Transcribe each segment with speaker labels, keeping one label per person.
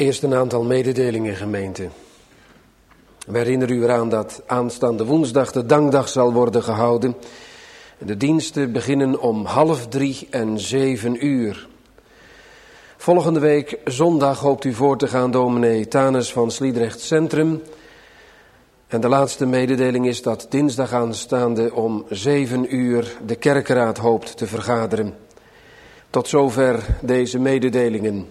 Speaker 1: Eerst een aantal mededelingen, gemeente. We herinneren u eraan dat aanstaande woensdag de dankdag zal worden gehouden. De diensten beginnen om 2:30 en 7:00. Volgende week zondag hoopt u voor te gaan dominee Thanes van Sliedrecht Centrum. En de laatste mededeling is dat dinsdag aanstaande om 7:00 de kerkenraad hoopt te vergaderen. Tot zover deze mededelingen.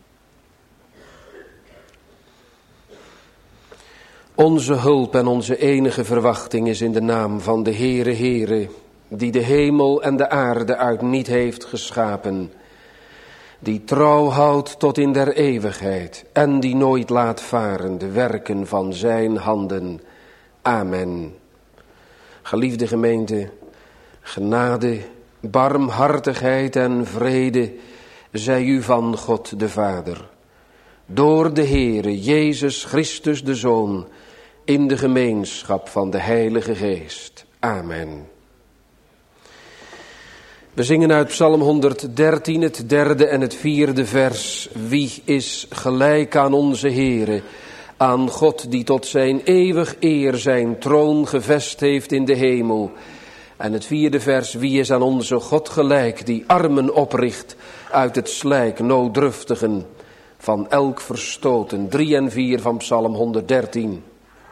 Speaker 1: Onze hulp en onze enige verwachting is in de naam van de Heere, die de hemel en de aarde uit niet heeft geschapen, die trouw houdt tot in der eeuwigheid en die nooit laat varen de werken van zijn handen. Amen. Geliefde gemeente, genade, barmhartigheid en vrede zij u van God de Vader, door de Heere Jezus Christus de Zoon, in de gemeenschap van de Heilige Geest. Amen. We zingen uit Psalm 113, het 3e en het 4e vers. Wie is gelijk aan onze Heere, aan God die tot zijn eeuwig eer zijn troon gevest heeft in de hemel. En het 4e vers, wie is aan onze God gelijk, die armen opricht uit het slijk nooddruftigen, van elk verstoten. 3 en 4 van Psalm 113.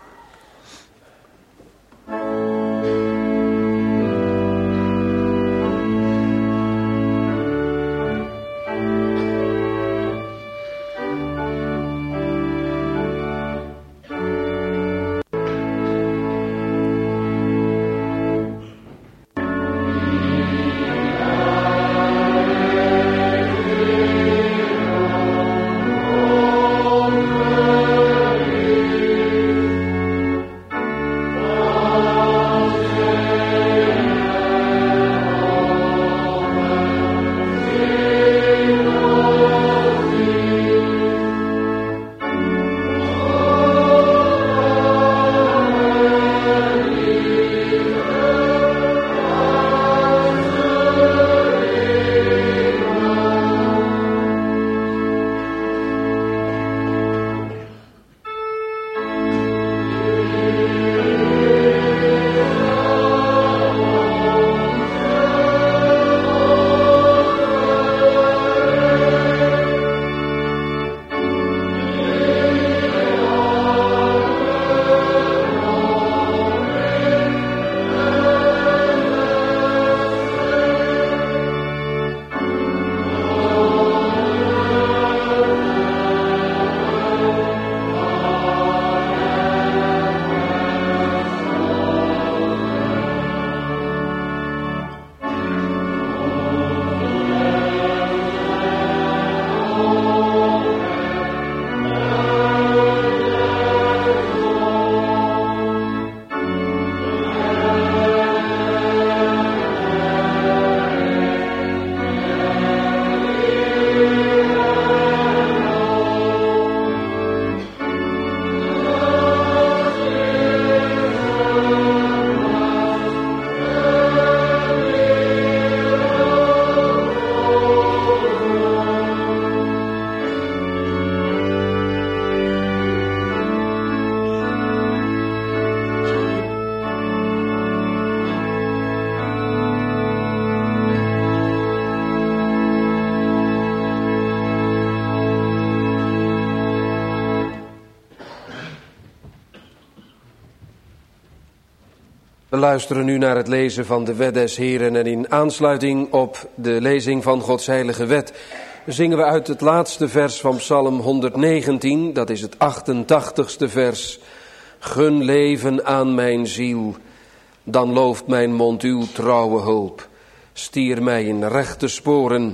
Speaker 1: We luisteren nu naar het lezen van de wet des Heren en in aansluiting op de lezing van Gods heilige wet zingen we uit het laatste vers van Psalm 119, dat is het 88ste vers. Gun leven aan mijn ziel, dan looft mijn mond uw trouwe hulp. Stier mij in rechte sporen.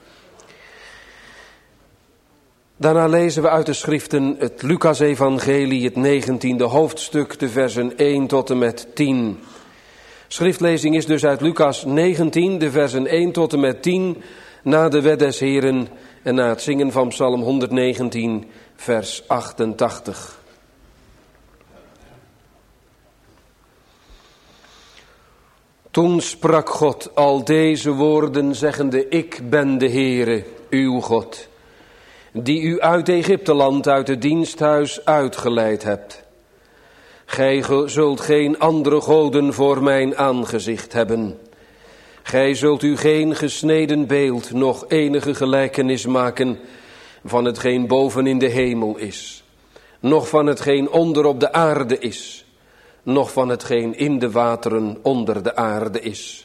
Speaker 1: Daarna lezen we uit de schriften het Lucas-evangelie, het 19e hoofdstuk, de versen 1 tot en met 10. Schriftlezing is dus uit Lucas 19, de versen 1 tot en met 10, na de wet des Heren en na het zingen van Psalm 119, vers 88. Toen sprak God al deze woorden, zeggende: Ik ben de Heere, uw God, die u uit Egypteland, uit het diensthuis uitgeleid hebt. Gij zult geen andere goden voor mijn aangezicht hebben. Gij zult u geen gesneden beeld, noch enige gelijkenis maken van hetgeen boven in de hemel is, noch van hetgeen onder op de aarde is, noch van hetgeen in de wateren onder de aarde is.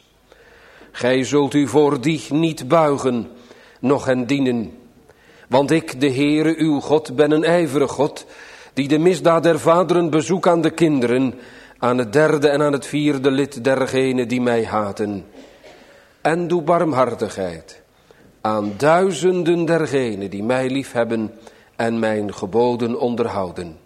Speaker 1: Gij zult u voor die niet buigen, noch hen dienen. Want ik, de Heere, uw God, ben een ijverig God, die de misdaad der vaderen bezoek aan de kinderen, aan het derde en aan het vierde lid dergenen die mij haten. En doe barmhartigheid aan duizenden dergenen die mij liefhebben en mijn geboden onderhouden.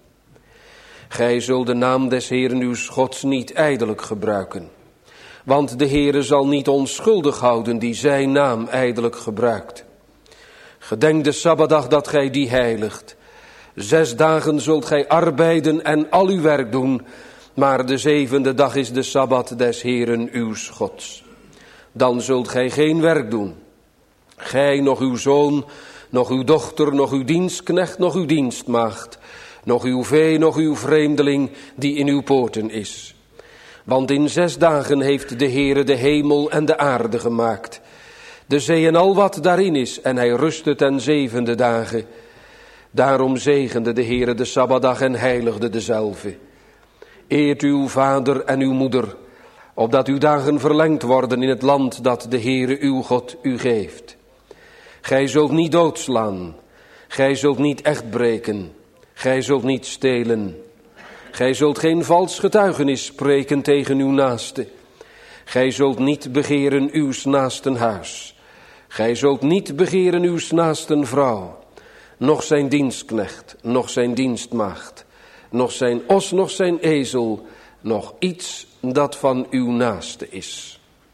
Speaker 1: Gij zult de naam des Heeren uws Gods niet ijdelijk gebruiken. Want de Heere zal niet onschuldig houden die zijn naam ijdelijk gebruikt. Gedenk de Sabbatdag dat gij die heiligt. 6 dagen zult gij arbeiden en al uw werk doen, maar de 7e dag is de Sabbat des Heeren uws Gods. Dan zult gij geen werk doen. Gij, noch uw zoon, noch uw dochter, noch uw dienstknecht, noch uw dienstmaagd, noch uw vee, noch uw vreemdeling die in uw poorten is. Want in 6 dagen heeft de Heere de hemel en de aarde gemaakt, de zee en al wat daarin is, en hij rustte ten 7e dagen. Daarom zegende de Heere de Sabbatdag en heiligde dezelve. Eert uw vader en uw moeder, opdat uw dagen verlengd worden in het land dat de Heere uw God u geeft. Gij zult niet doodslaan, gij zult niet echt breken, gij zult niet stelen. Gij zult geen vals getuigenis spreken tegen uw naaste. Gij zult niet begeren uws naasten huis. Gij zult niet begeren uws naasten vrouw, noch zijn dienstknecht, noch zijn dienstmaagd, noch zijn os, noch zijn ezel, noch iets dat van uw naaste is.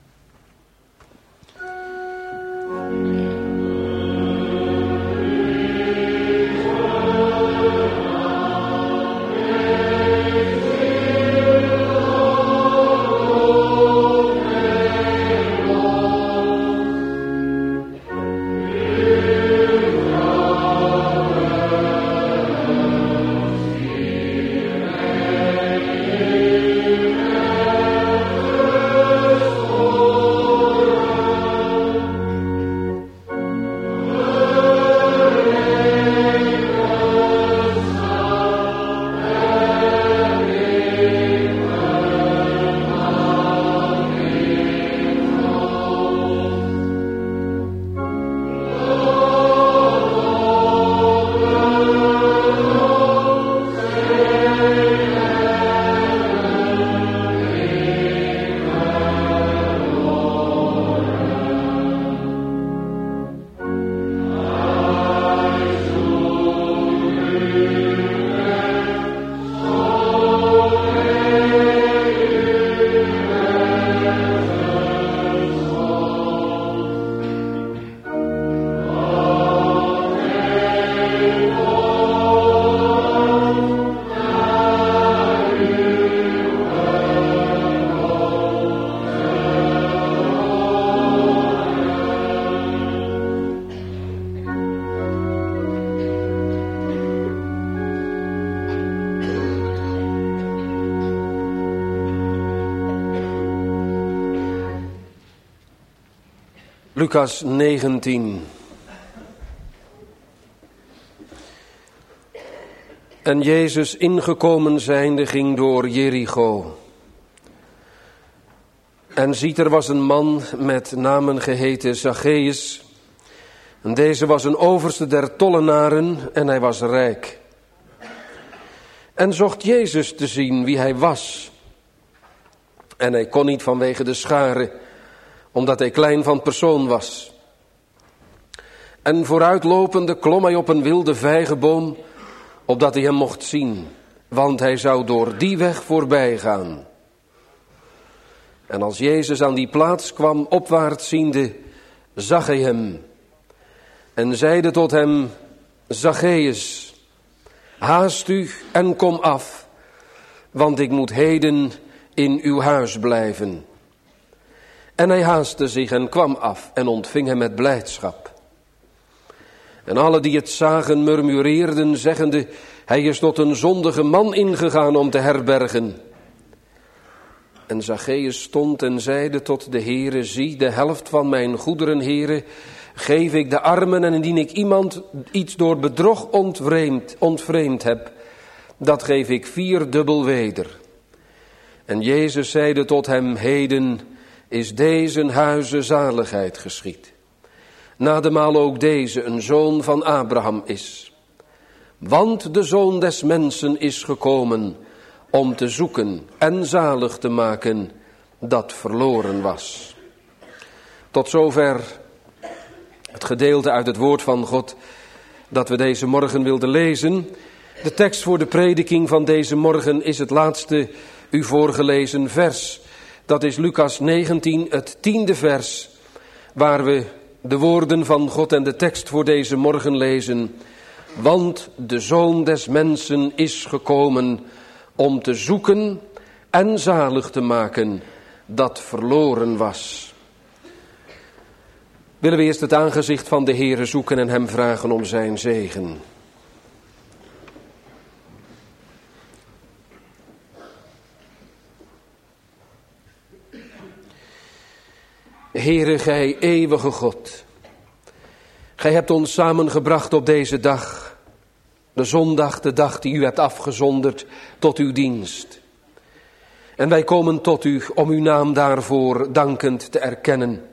Speaker 1: Lucas 19. En Jezus ingekomen zijnde ging door Jericho. En ziet, er was een man met namen geheten Zacchaeus. En deze was een overste der tollenaren en hij was rijk. En zocht Jezus te zien wie hij was. En hij kon niet vanwege de schare, omdat hij klein van persoon was. En vooruitlopende klom hij op een wilde vijgenboom, opdat hij hem mocht zien, want hij zou door die weg voorbij gaan. En als Jezus aan die plaats kwam, opwaarts ziende, zag hij hem en zeide tot hem: Zacchaeus, haast u en kom af, want ik moet heden in uw huis blijven. En hij haastte zich en kwam af en ontving hem met blijdschap. En alle die het zagen murmureerden, zeggende, hij is tot een zondige man ingegaan om te herbergen. En Zacchaeus stond en zeide tot de Heere, zie, de helft van mijn goederen, Heere, geef ik de armen, en indien ik iemand iets door bedrog ontvreemd heb, dat geef ik 4-dubbel weder. En Jezus zeide tot hem, heden is deze huize zaligheid geschied, nademaal ook deze een zoon van Abraham is. Want de Zoon des Mensen is gekomen om te zoeken en zalig te maken dat verloren was. Tot zover het gedeelte uit het woord van God dat we deze morgen wilden lezen. De tekst voor de prediking van deze morgen is het laatste u voorgelezen vers. Dat is Lucas 19, het 10e vers, waar we de woorden van God en de tekst voor deze morgen lezen. Want de Zoon des Mensen is gekomen om te zoeken en zalig te maken dat verloren was. Willen we eerst het aangezicht van de Heere zoeken en hem vragen om zijn zegen. Heere, gij eeuwige God, gij hebt ons samengebracht op deze dag, de zondag, de dag die u hebt afgezonderd tot uw dienst. En wij komen tot u om uw naam daarvoor dankend te erkennen.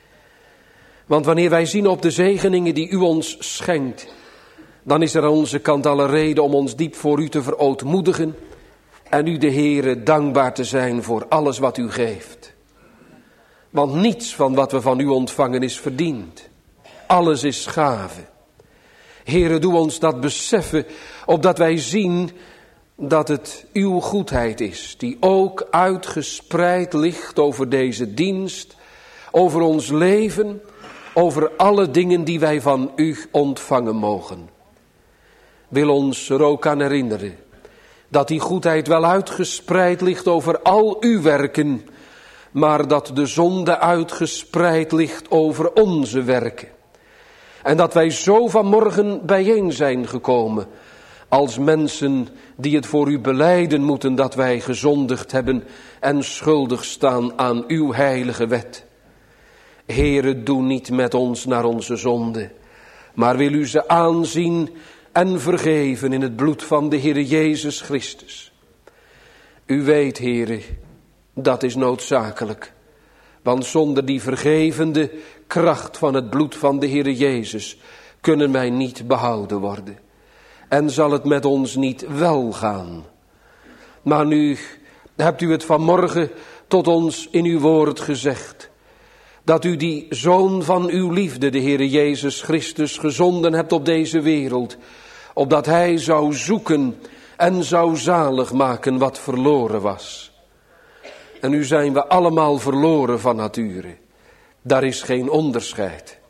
Speaker 1: Want wanneer wij zien op de zegeningen die u ons schenkt, dan is er aan onze kant alle reden om ons diep voor u te verootmoedigen en u de Heere dankbaar te zijn voor alles wat u geeft. Want niets van wat we van u ontvangen is verdiend. Alles is gave. Heere, doe ons dat beseffen, opdat wij zien dat het uw goedheid is, die ook uitgespreid ligt over deze dienst, over ons leven, over alle dingen die wij van u ontvangen mogen. Wil ons er ook aan herinneren dat die goedheid wel uitgespreid ligt over al uw werken, maar dat de zonde uitgespreid ligt over onze werken. En dat wij zo vanmorgen bijeen zijn gekomen als mensen die het voor u belijden moeten dat wij gezondigd hebben en schuldig staan aan uw heilige wet. Heere, doe niet met ons naar onze zonde, maar wil u ze aanzien en vergeven in het bloed van de Heere Jezus Christus. U weet, Heere, dat is noodzakelijk, want zonder die vergevende kracht van het bloed van de Heere Jezus kunnen wij niet behouden worden. En zal het met ons niet wel gaan. Maar nu hebt u het vanmorgen tot ons in uw woord gezegd, dat u die Zoon van uw liefde, de Heere Jezus Christus, gezonden hebt op deze wereld, opdat hij zou zoeken en zou zalig maken wat verloren was. En nu zijn we allemaal verloren van nature. Daar is geen onderscheid.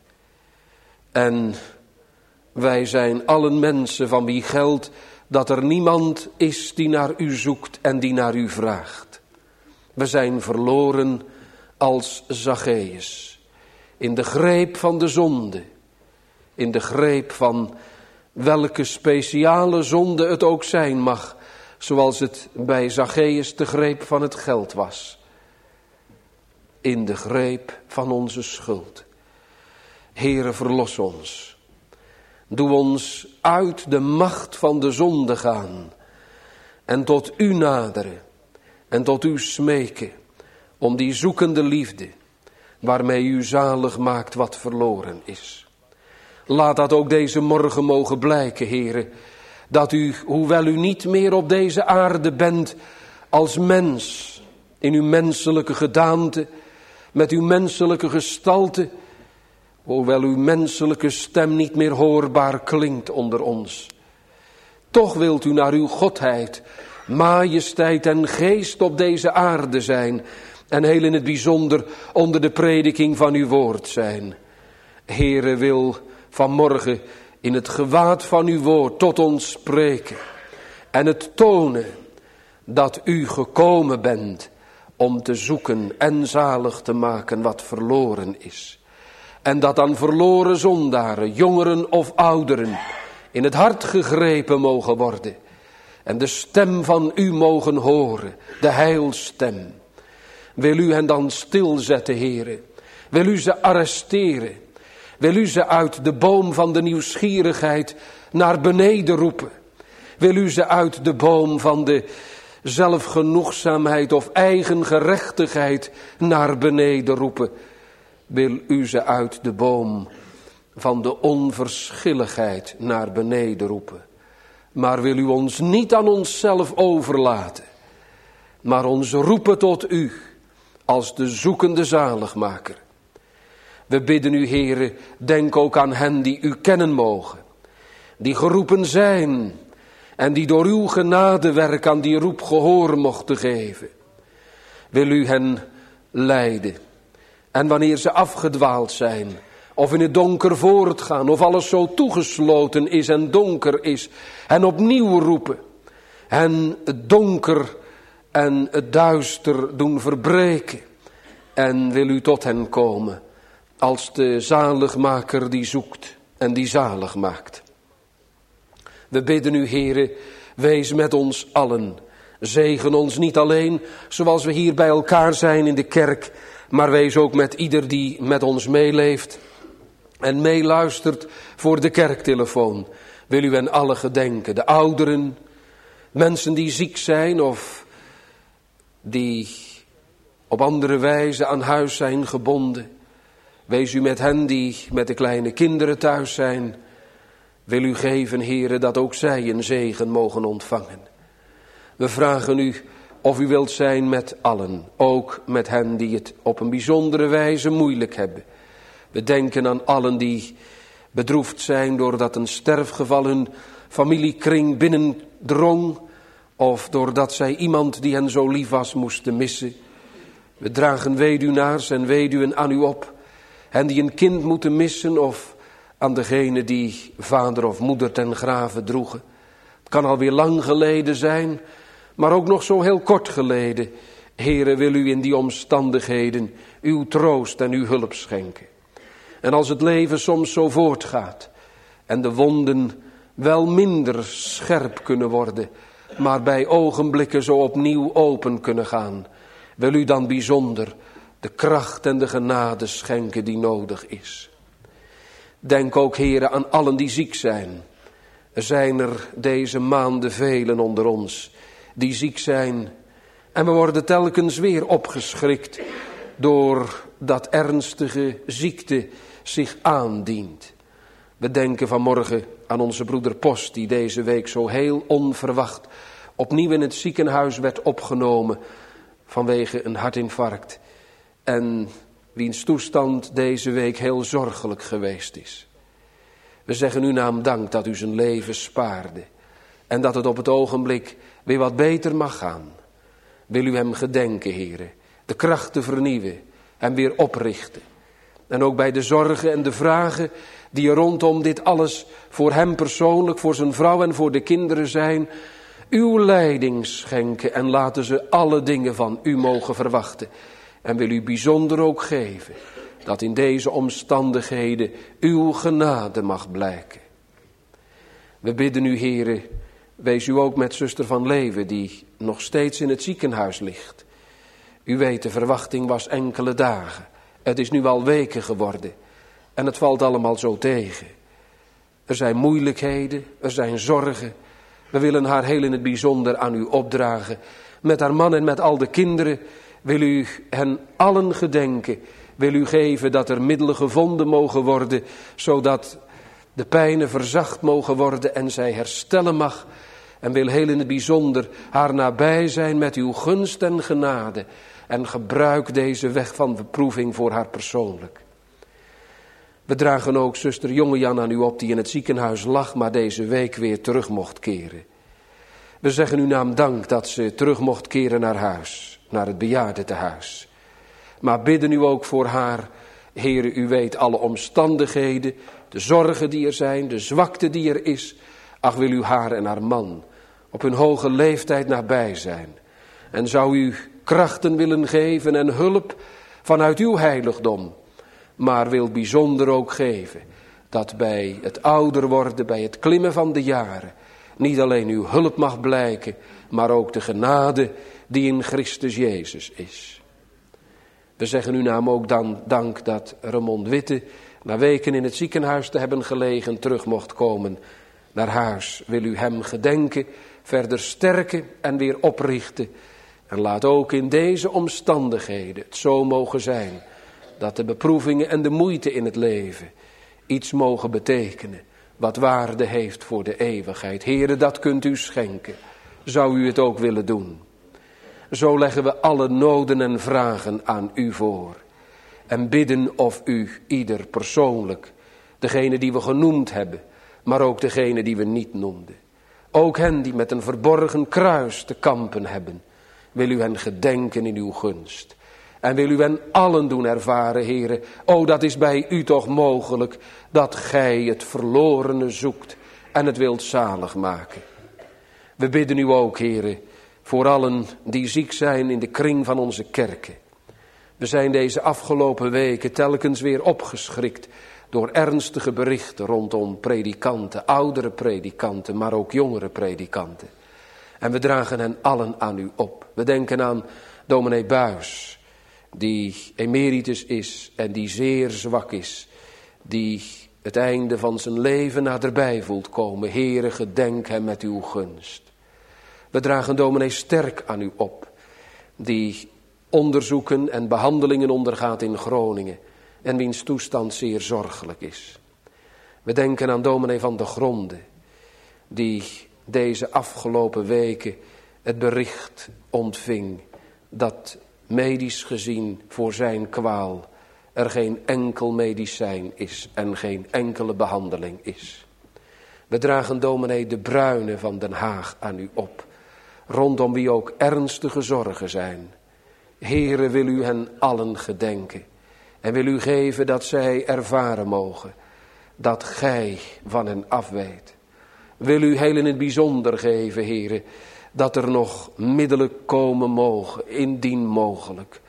Speaker 1: En wij zijn allen mensen van wie geldt dat er niemand is die naar u zoekt en die naar u vraagt. We zijn verloren als Zacchaeus. In de greep van de zonde. In de greep van welke speciale zonde het ook zijn mag. Zoals het bij Zacchaeus de greep van het geld was. In de greep van onze schuld. Heere, verlos ons. Doe ons uit de macht van de zonde gaan. En tot u naderen. En tot u smeken. Om die zoekende liefde. Waarmee u zalig maakt wat verloren is. Laat dat ook deze morgen mogen blijken, Heere. Dat u, hoewel u niet meer op deze aarde bent als mens. In uw menselijke gedaante. Met uw menselijke gestalte. Hoewel uw menselijke stem niet meer hoorbaar klinkt onder ons. Toch wilt u naar uw godheid, majesteit en geest op deze aarde zijn. En heel in het bijzonder onder de prediking van uw woord zijn. Heere, wil vanmorgen in het gewaad van uw woord tot ons spreken. En het tonen dat u gekomen bent om te zoeken en zalig te maken wat verloren is. En dat aan verloren zondaren, jongeren of ouderen, in het hart gegrepen mogen worden. En de stem van u mogen horen, de heilstem. Wil u hen dan stilzetten, Heere? Wil u ze arresteren? Wil u ze uit de boom van de nieuwsgierigheid naar beneden roepen? Wil u ze uit de boom van de zelfgenoegzaamheid of eigen gerechtigheid naar beneden roepen? Wil u ze uit de boom van de onverschilligheid naar beneden roepen? Maar wil u ons niet aan onszelf overlaten, maar ons roepen tot u als de zoekende zaligmaker. We bidden u, Heere, denk ook aan hen die u kennen mogen, die geroepen zijn en die door uw genadewerk aan die roep gehoor mochten geven. Wil u hen leiden. En wanneer ze afgedwaald zijn, of in het donker voortgaan, of alles zo toegesloten is en donker is, en opnieuw roepen, en het donker en het duister doen verbreken. En wil u tot hen komen, als de zaligmaker die zoekt en die zalig maakt. We bidden u, Heere, wees met ons allen. Zegen ons niet alleen zoals we hier bij elkaar zijn in de kerk, maar wees ook met ieder die met ons meeleeft en meeluistert voor de kerktelefoon. Wil u hen alle gedenken, de ouderen, mensen die ziek zijn of die op andere wijze aan huis zijn gebonden. Wees u met hen die met de kleine kinderen thuis zijn. Wil u geven, Heere, dat ook zij een zegen mogen ontvangen. We vragen u of u wilt zijn met allen, ook met hen die het op een bijzondere wijze moeilijk hebben. We denken aan allen die bedroefd zijn doordat een sterfgeval hun familiekring binnendrong, of doordat zij iemand die hen zo lief was moesten missen. We dragen weduwnaars en weduwen aan u op, hen die een kind moeten missen, of aan degene die vader of moeder ten grave droegen. Het kan alweer lang geleden zijn, maar ook nog zo heel kort geleden. Heere, wil u in die omstandigheden uw troost en uw hulp schenken. En als het leven soms zo voortgaat en de wonden wel minder scherp kunnen worden, maar bij ogenblikken zo opnieuw open kunnen gaan, wil u dan bijzonder de kracht en de genade schenken die nodig is. Denk ook, Heere, aan allen die ziek zijn. Er zijn er deze maanden velen onder ons die ziek zijn. En we worden telkens weer opgeschrikt door dat ernstige ziekte zich aandient. We denken vanmorgen aan onze broeder Post, die deze week zo heel onverwacht opnieuw in het ziekenhuis werd opgenomen vanwege een hartinfarct. En wiens toestand deze week heel zorgelijk geweest is. We zeggen uw naam dank dat u zijn leven spaarde. En dat het op het ogenblik weer wat beter mag gaan. Wil u hem gedenken, Heere. De krachten vernieuwen en weer oprichten. En ook bij de zorgen en de vragen die er rondom dit alles voor hem persoonlijk, voor zijn vrouw en voor de kinderen zijn. Uw leiding schenken en laten ze alle dingen van u mogen verwachten. En wil u bijzonder ook geven dat in deze omstandigheden uw genade mag blijken. We bidden u, Heere, wees u ook met zuster Van Leeuwen die nog steeds in het ziekenhuis ligt. U weet, de verwachting was enkele dagen. Het is nu al weken geworden en het valt allemaal zo tegen. Er zijn moeilijkheden, er zijn zorgen. We willen haar heel in het bijzonder aan u opdragen. Met haar man en met al de kinderen wil u hen allen gedenken. Wil u geven dat er middelen gevonden mogen worden, zodat de pijnen verzacht mogen worden en zij herstellen mag. En wil heel in het bijzonder haar nabij zijn met uw gunst en genade. En gebruik deze weg van beproeving voor haar persoonlijk. We dragen ook zuster Jongejan aan u op die in het ziekenhuis lag, maar deze week weer terug mocht keren. We zeggen uw naam dank dat ze terug mocht keren naar huis, naar het bejaardentehuis. Maar bidden u ook voor haar, Heere, u weet alle omstandigheden, de zorgen die er zijn, de zwakte die er is. Ach, wil u haar en haar man op hun hoge leeftijd nabij zijn. En zou u krachten willen geven en hulp vanuit uw heiligdom. maar wil bijzonder ook geven dat bij het ouder worden, bij het klimmen van de jaren, niet alleen uw hulp mag blijken, maar ook de genade die in Christus Jezus is. We zeggen uw naam ook dan dank dat Ramon Witte, na weken in het ziekenhuis te hebben gelegen, terug mocht komen naar huis. Wil u hem gedenken, verder sterken en weer oprichten. En laat ook in deze omstandigheden het zo mogen zijn dat de beproevingen en de moeite in het leven iets mogen betekenen wat waarde heeft voor de eeuwigheid. Heere, dat kunt u schenken. Zou u het ook willen doen? Zo leggen we alle noden en vragen aan u voor. En bidden of u ieder persoonlijk, degene die we genoemd hebben, maar ook degene die we niet noemden. Ook hen die met een verborgen kruis te kampen hebben. Wil u hen gedenken in uw gunst. En wil u hen allen doen ervaren, Heere. O, dat is bij u toch mogelijk, dat gij het verlorene zoekt en het wilt zalig maken. We bidden u ook, Heere, voor allen die ziek zijn in de kring van onze kerken. We zijn deze afgelopen weken telkens weer opgeschrikt door ernstige berichten rondom predikanten, oudere predikanten, maar ook jongere predikanten. En we dragen hen allen aan u op. We denken aan dominee Buis, die emeritus is en die zeer zwak is, die het einde van zijn leven naderbij voelt komen. Heere, gedenk hem met uw gunst. We dragen dominee Sterk aan u op, die onderzoeken en behandelingen ondergaat in Groningen en wiens toestand zeer zorgelijk is. We denken aan dominee Van de Gronde, die deze afgelopen weken het bericht ontving dat medisch gezien voor zijn kwaal er geen enkel medicijn is en geen enkele behandeling is. We dragen dominee De Bruyne van Den Haag aan u op, rondom wie ook ernstige zorgen zijn. Heere, wil u hen allen gedenken en wil u geven dat zij ervaren mogen dat gij van hen afweet. Wil u heel in het bijzonder geven, Heere, dat er nog middelen komen mogen, indien mogelijk,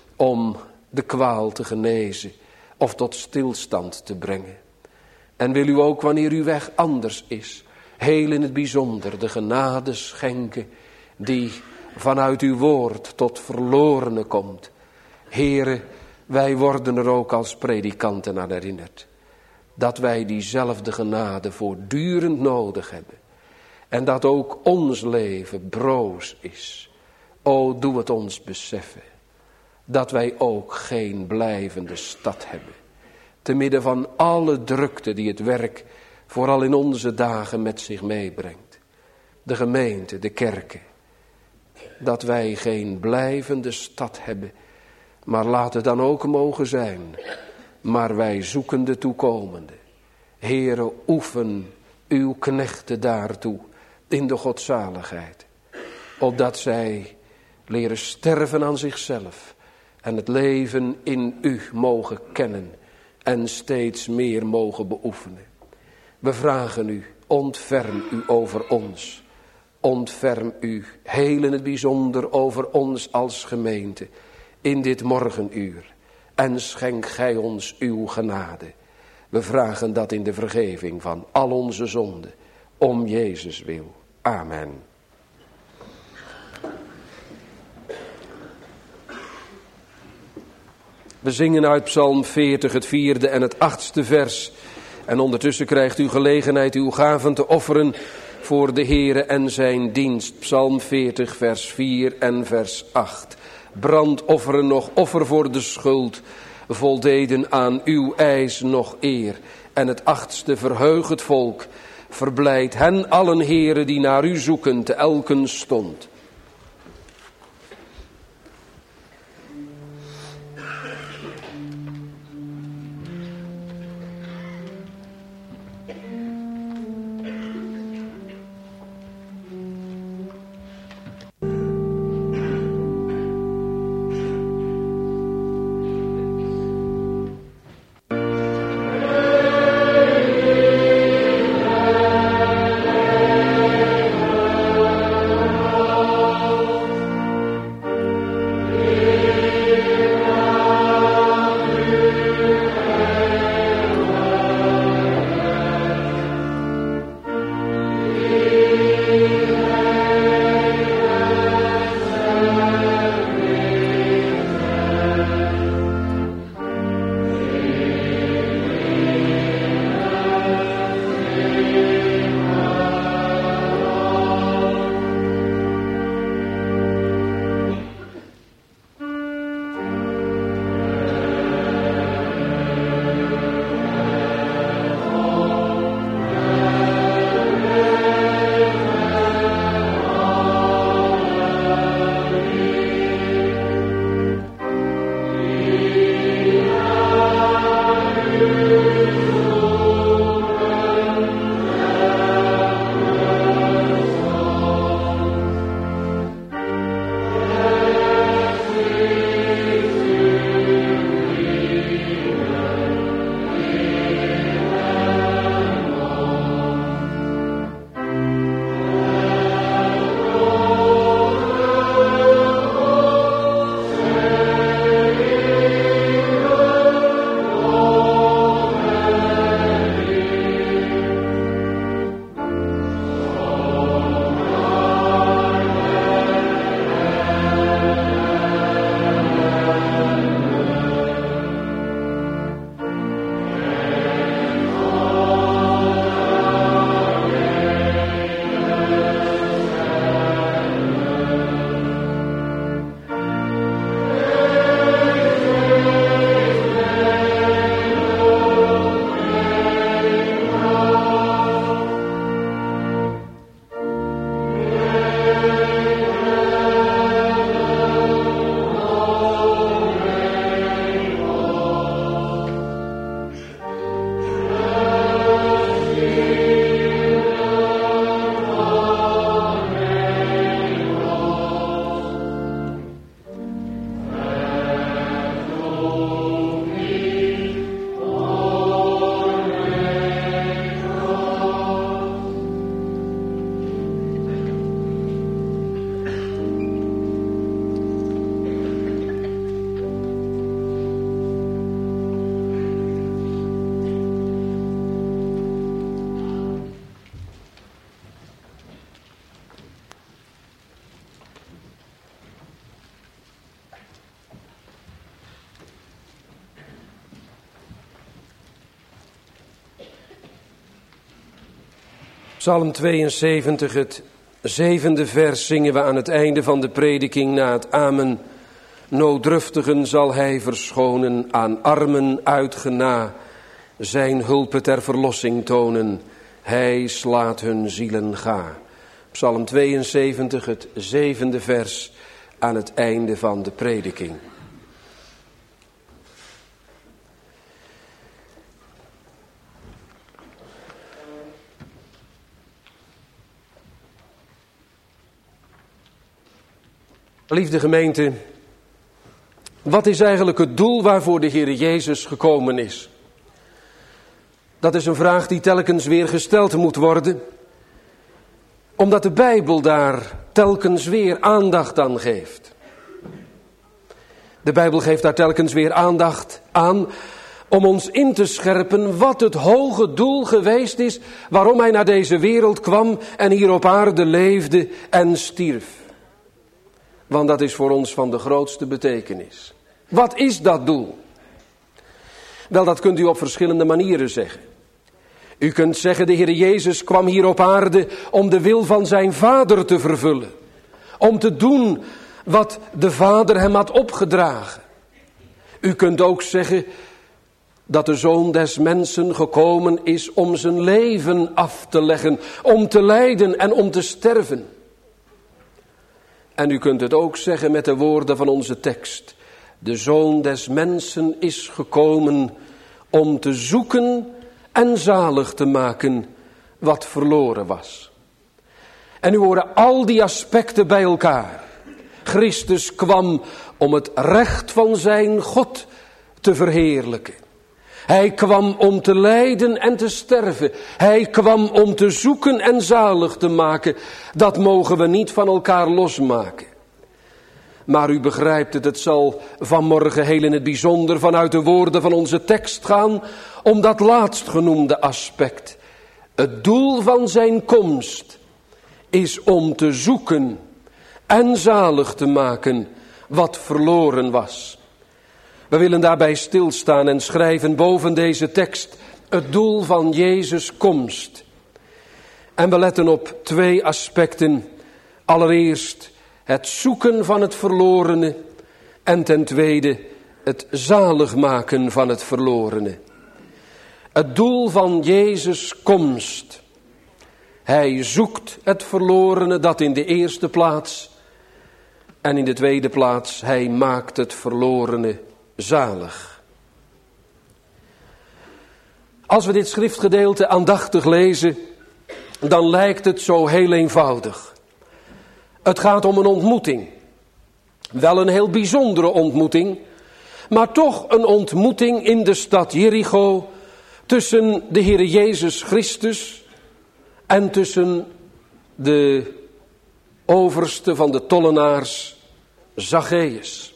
Speaker 1: om de kwaal te genezen of tot stilstand te brengen. En wil u ook, wanneer uw weg anders is, heel in het bijzonder de genade schenken die vanuit uw woord tot verlorenen komt. Heere, wij worden er ook als predikanten aan herinnerd, dat wij diezelfde genade voortdurend nodig hebben. En dat ook ons leven broos is. O, doe het ons beseffen dat wij ook geen blijvende stad hebben. Te midden van alle drukte die het werk vooral in onze dagen met zich meebrengt. De gemeente, de kerken. Dat wij geen blijvende stad hebben. Maar laat het dan ook mogen zijn. Maar wij zoeken de toekomende. Heere, oefen uw knechten daartoe in de godzaligheid. Opdat zij leren sterven aan zichzelf. En het leven in u mogen kennen. En steeds meer mogen beoefenen. We vragen u, ontferm u over ons. Ontferm u heel in het bijzonder over ons als gemeente. In dit morgenuur. En schenk gij ons uw genade. We vragen dat in de vergeving van al onze zonden. Om Jezus wil. Amen. We zingen uit Psalm 40 het 4e en het 8e vers. En ondertussen krijgt u gelegenheid uw gaven te offeren voor de Heere en zijn dienst. Psalm 40 vers 4 en vers 8. Brandofferen nog offer voor de schuld. Voldeden aan uw eis nog eer. En het 8e verheug het volk. Verblijd hen allen, Heere, die naar u zoeken te elken stond. Psalm 72, het 7e vers zingen we aan het einde van de prediking na het amen. Nooddruftigen zal hij verschonen, aan armen uitgena, zijn hulpe ter verlossing tonen. Hij slaat hun zielen ga. Psalm 72, het 7e vers aan het einde van de prediking. Liefde gemeente, wat is eigenlijk het doel waarvoor de Heer Jezus gekomen is? Dat is een vraag die telkens weer gesteld moet worden, omdat de Bijbel daar telkens weer aandacht aan geeft. De Bijbel geeft daar telkens weer aandacht aan om ons in te scherpen wat het hoge doel geweest is waarom hij naar deze wereld kwam en hier op aarde leefde en stierf. Want dat is voor ons van de grootste betekenis. Wat is dat doel? Wel, dat kunt u op verschillende manieren zeggen. U kunt zeggen, de Heer Jezus kwam hier op aarde om de wil van zijn Vader te vervullen. Om te doen wat de Vader hem had opgedragen. U kunt ook zeggen dat de Zoon des Mensen gekomen is om zijn leven af te leggen. Om te lijden en om te sterven. En u kunt het ook zeggen met de woorden van onze tekst. De Zoon des Mensen is gekomen om te zoeken en zalig te maken wat verloren was. En nu horen al die aspecten bij elkaar. Christus kwam om het recht van zijn God te verheerlijken. Hij kwam om te lijden en te sterven. Hij kwam om te zoeken en zalig te maken. Dat mogen we niet van elkaar losmaken. Maar u begrijpt het zal vanmorgen heel in het bijzonder vanuit de woorden van onze tekst gaan om dat laatstgenoemde aspect. Het doel van zijn komst is om te zoeken en zalig te maken wat verloren was. We willen daarbij stilstaan en schrijven boven deze tekst het doel van Jezus' komst. En we letten op 2 aspecten. Allereerst het zoeken van het verlorene en ten tweede het zalig maken van het verlorene. Het doel van Jezus' komst. Hij zoekt het verlorene, dat in de eerste plaats. En in de tweede plaats, hij maakt het verlorene zalig. Als we dit schriftgedeelte aandachtig lezen, dan lijkt het zo heel eenvoudig. Het gaat om een ontmoeting. Wel een heel bijzondere ontmoeting, maar toch een ontmoeting in de stad Jericho tussen de Heer Jezus Christus en tussen de overste van de tollenaars, Zacchaeus.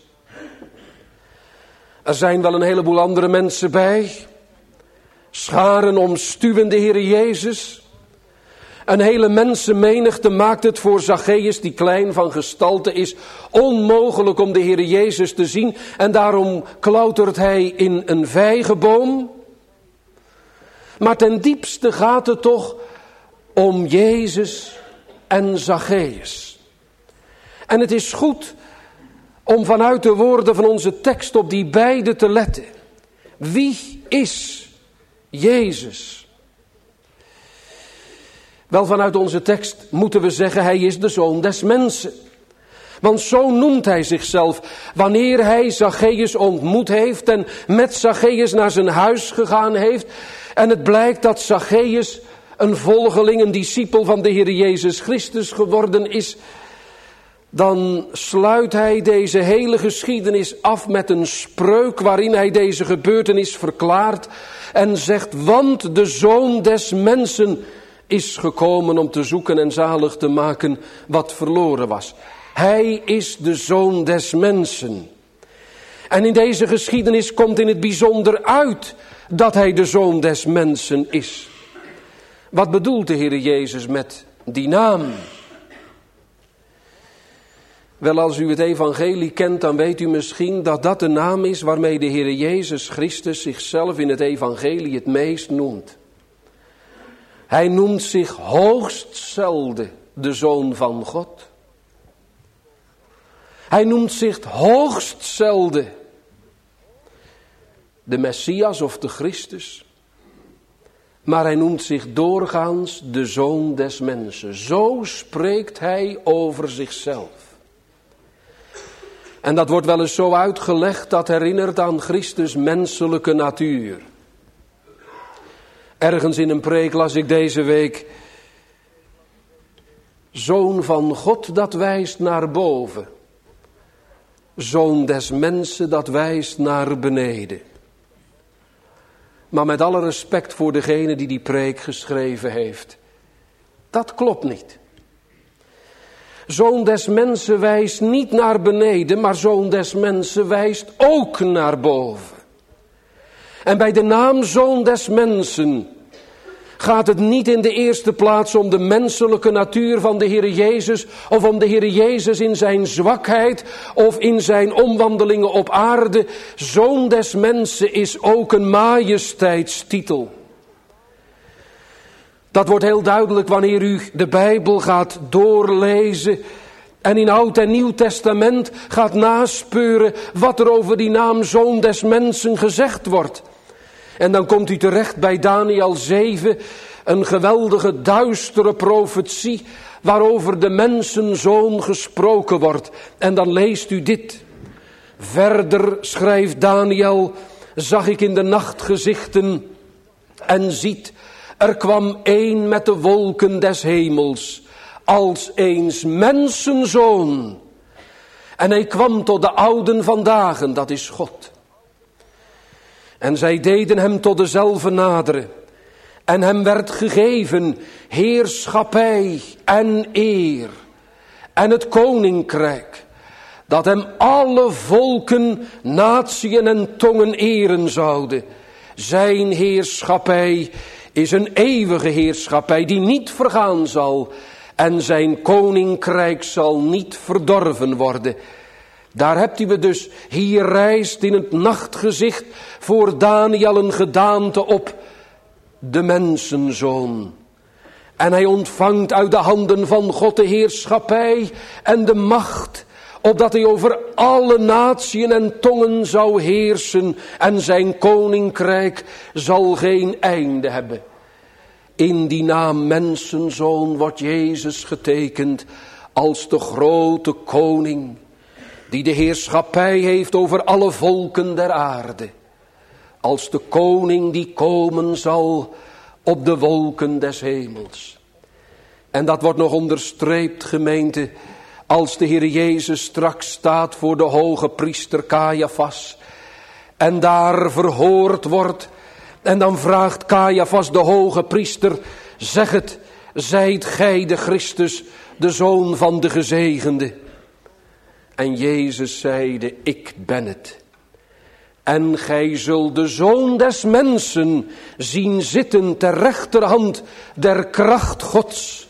Speaker 1: Er zijn wel een heleboel andere mensen bij. Scharen omstuwen de Heer Jezus. Een hele mensenmenigte maakt het voor Zacchaeus, die klein van gestalte is, onmogelijk om de Heer Jezus te zien. En daarom klautert hij in een vijgenboom. Maar ten diepste gaat het toch om Jezus en Zacchaeus. En het is goed om vanuit de woorden van onze tekst op die beide te letten. Wie is Jezus? Wel, vanuit onze tekst moeten we zeggen, hij is de Zoon des Mensen. Want zo noemt hij zichzelf. Wanneer hij Zacchaeus ontmoet heeft en met Zacchaeus naar zijn huis gegaan heeft. En het blijkt dat Zacchaeus een volgeling, een discipel van de Heer Jezus Christus geworden is. Dan sluit hij deze hele geschiedenis af met een spreuk waarin hij deze gebeurtenis verklaart. En zegt, want de Zoon des Mensen is gekomen om te zoeken en zalig te maken wat verloren was. Hij is de Zoon des Mensen. En in deze geschiedenis komt in het bijzonder uit dat hij de Zoon des Mensen is. Wat bedoelt de Heer Jezus met die naam? Wel, als u het evangelie kent, dan weet u misschien dat dat de naam is waarmee de Heer Jezus Christus zichzelf in het evangelie het meest noemt. Hij noemt zich hoogst zelden de Zoon van God. Hij noemt zich hoogst zelden de Messias of de Christus. Maar hij noemt zich doorgaans de Zoon des mensen. Zo spreekt hij over zichzelf. En dat wordt wel eens zo uitgelegd, dat herinnert aan Christus' menselijke natuur. Ergens in een preek las ik deze week: Zoon van God, dat wijst naar boven. Zoon des mensen, dat wijst naar beneden. Maar met alle respect voor degene die die preek geschreven heeft, dat klopt niet. Zoon des mensen wijst niet naar beneden, maar zoon des mensen wijst ook naar boven. En bij de naam Zoon des mensen gaat het niet in de eerste plaats om de menselijke natuur van de Heere Jezus, of om de Heere Jezus in zijn zwakheid of in zijn omwandelingen op aarde. Zoon des mensen is ook een majesteitstitel. Dat wordt heel duidelijk wanneer u de Bijbel gaat doorlezen en in Oud en Nieuw Testament gaat naspeuren wat er over die naam Zoon des mensen gezegd wordt. En dan komt u terecht bij Daniël 7, een geweldige duistere profetie waarover de mensenzoon gesproken wordt. En dan leest u dit. Verder, schrijft Daniël, zag ik in de nacht gezichten en ziet, er kwam een met de wolken des hemels, als eens mensenzoon. En hij kwam tot de ouden van dagen, dat is God. En zij deden hem tot dezelfde naderen. En hem werd gegeven heerschappij en eer. En het koninkrijk, dat hem alle volken, natieën en tongen eren zouden. Zijn heerschappij is een eeuwige heerschappij die niet vergaan zal. En zijn koninkrijk zal niet verdorven worden. Daar hebt u het dus. Hier rijst in het nachtgezicht voor Daniël een gedaante op, de mensenzoon. En hij ontvangt uit de handen van God de heerschappij en de macht, opdat hij over alle natieën en tongen zou heersen en zijn koninkrijk zal geen einde hebben. In die naam mensenzoon wordt Jezus getekend als de grote koning, die de heerschappij heeft over alle volken der aarde. Als de koning die komen zal op de wolken des hemels. En dat wordt nog onderstreept, gemeente, als de Heer Jezus straks staat voor de hoge priester Caiaphas. En daar verhoord wordt. En dan vraagt Caiaphas de hoge priester, zeg het, zijt gij de Christus, de Zoon van de Gezegende? En Jezus zeide, ik ben het. En gij zult de Zoon des mensen zien zitten ter rechterhand der kracht Gods.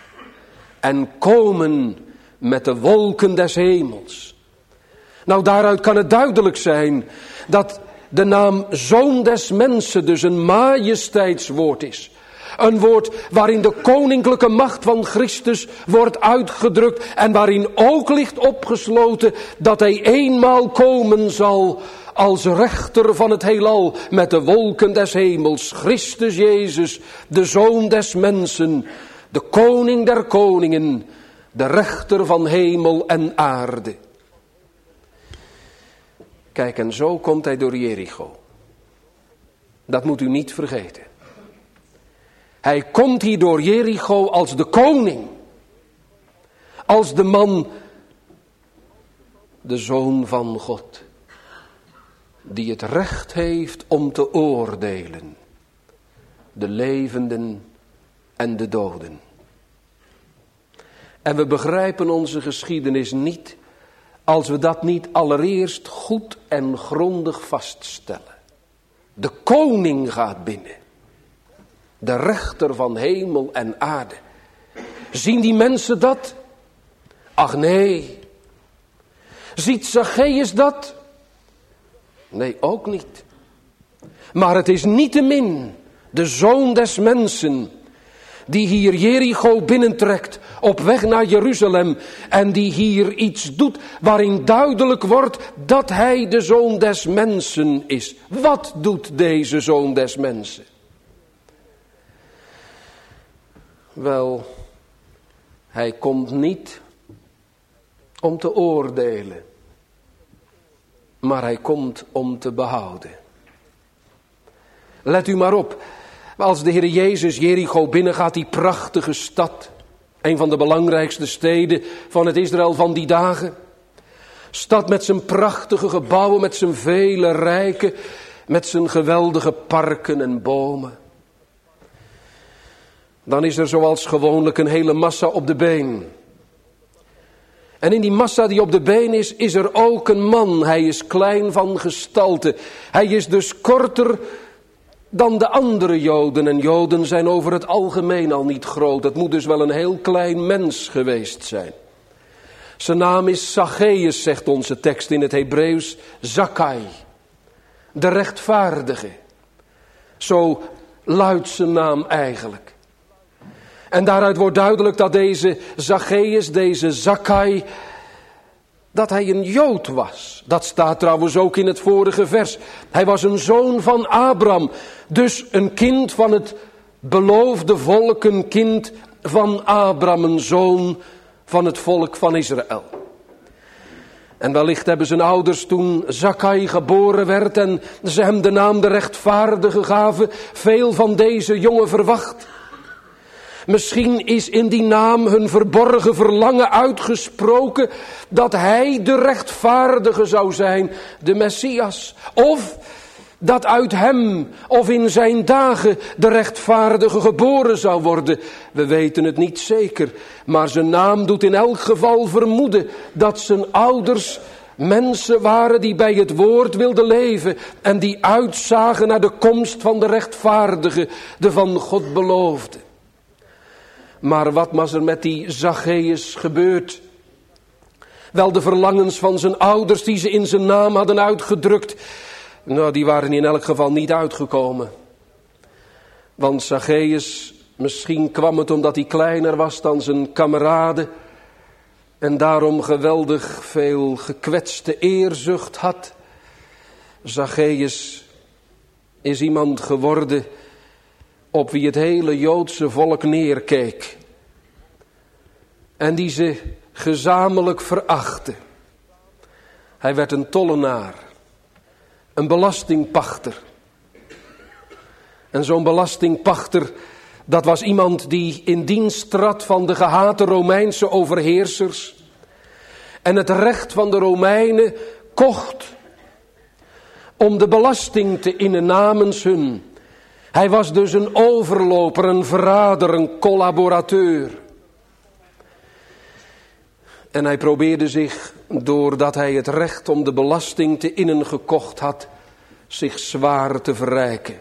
Speaker 1: En komen met de wolken des hemels. Nou, daaruit kan het duidelijk zijn dat de naam Zoon des mensen dus een majesteitswoord is. Een woord waarin de koninklijke macht van Christus wordt uitgedrukt en waarin ook ligt opgesloten dat hij eenmaal komen zal als rechter van het heelal met de wolken des hemels. Christus Jezus, de Zoon des mensen, de koning der koningen, de rechter van hemel en aarde. Kijk, en zo komt hij door Jericho. Dat moet u niet vergeten. Hij komt hier door Jericho als de koning. Als de man, de Zoon van God. Die het recht heeft om te oordelen. De levenden en de doden. En we begrijpen onze geschiedenis niet als we dat niet allereerst goed en grondig vaststellen. De koning gaat binnen. De rechter van hemel en aarde. Zien die mensen dat? Ach nee. Ziet Zacchaeus dat? Nee, ook niet. Maar het is niettemin de Zoon des mensen die hier Jericho binnentrekt op weg naar Jeruzalem en die hier iets doet waarin duidelijk wordt dat hij de Zoon des Mensen is. Wat doet deze Zoon des Mensen? Wel, hij komt niet om te oordelen, maar hij komt om te behouden. Let u maar op, als de Heer Jezus Jericho binnengaat, die prachtige stad, een van de belangrijkste steden van het Israël van die dagen. Stad met zijn prachtige gebouwen, met zijn vele rijken, met zijn geweldige parken en bomen. Dan is er zoals gewoonlijk een hele massa op de been. En in die massa die op de been is er ook een man. Hij is klein van gestalte. Hij is dus korter dan de andere Joden. En Joden zijn over het algemeen al niet groot. Het moet dus wel een heel klein mens geweest zijn. Zijn naam is Zacchaeus, zegt onze tekst in het Hebreeuws. Zakkai, de rechtvaardige. Zo luidt zijn naam eigenlijk. En daaruit wordt duidelijk dat deze Zacchaeus, deze Zakkai, dat hij een Jood was. Dat staat trouwens ook in het vorige vers. Hij was een zoon van Abraham. Dus een kind van het beloofde volk, een kind van Abraham, een zoon van het volk van Israël. En wellicht hebben zijn ouders toen Zakkai geboren werd en ze hem de naam de rechtvaardige gaven, veel van deze jongen verwacht. Misschien is in die naam hun verborgen verlangen uitgesproken dat hij de rechtvaardige zou zijn, de Messias. Of dat uit hem of in zijn dagen de rechtvaardige geboren zou worden. We weten het niet zeker, maar zijn naam doet in elk geval vermoeden dat zijn ouders mensen waren die bij het woord wilden leven en die uitzagen naar de komst van de rechtvaardige, de van God beloofde. Maar wat was er met die Zacchaeus gebeurd? Wel, de verlangens van zijn ouders die ze in zijn naam hadden uitgedrukt, nou, die waren in elk geval niet uitgekomen. Want Zacchaeus, misschien kwam het omdat hij kleiner was dan zijn kameraden en daarom geweldig veel gekwetste eerzucht had. Zacchaeus is iemand geworden op wie het hele Joodse volk neerkeek. En die ze gezamenlijk verachtte. Hij werd een tollenaar. Een belastingpachter. En zo'n belastingpachter, dat was iemand die in dienst trad van de gehate Romeinse overheersers. En het recht van de Romeinen kocht om de belasting te innen namens hun. Hij was dus een overloper, een verrader, een collaborateur. En hij probeerde zich, doordat hij het recht om de belasting te innen gekocht had, zich zwaar te verrijken.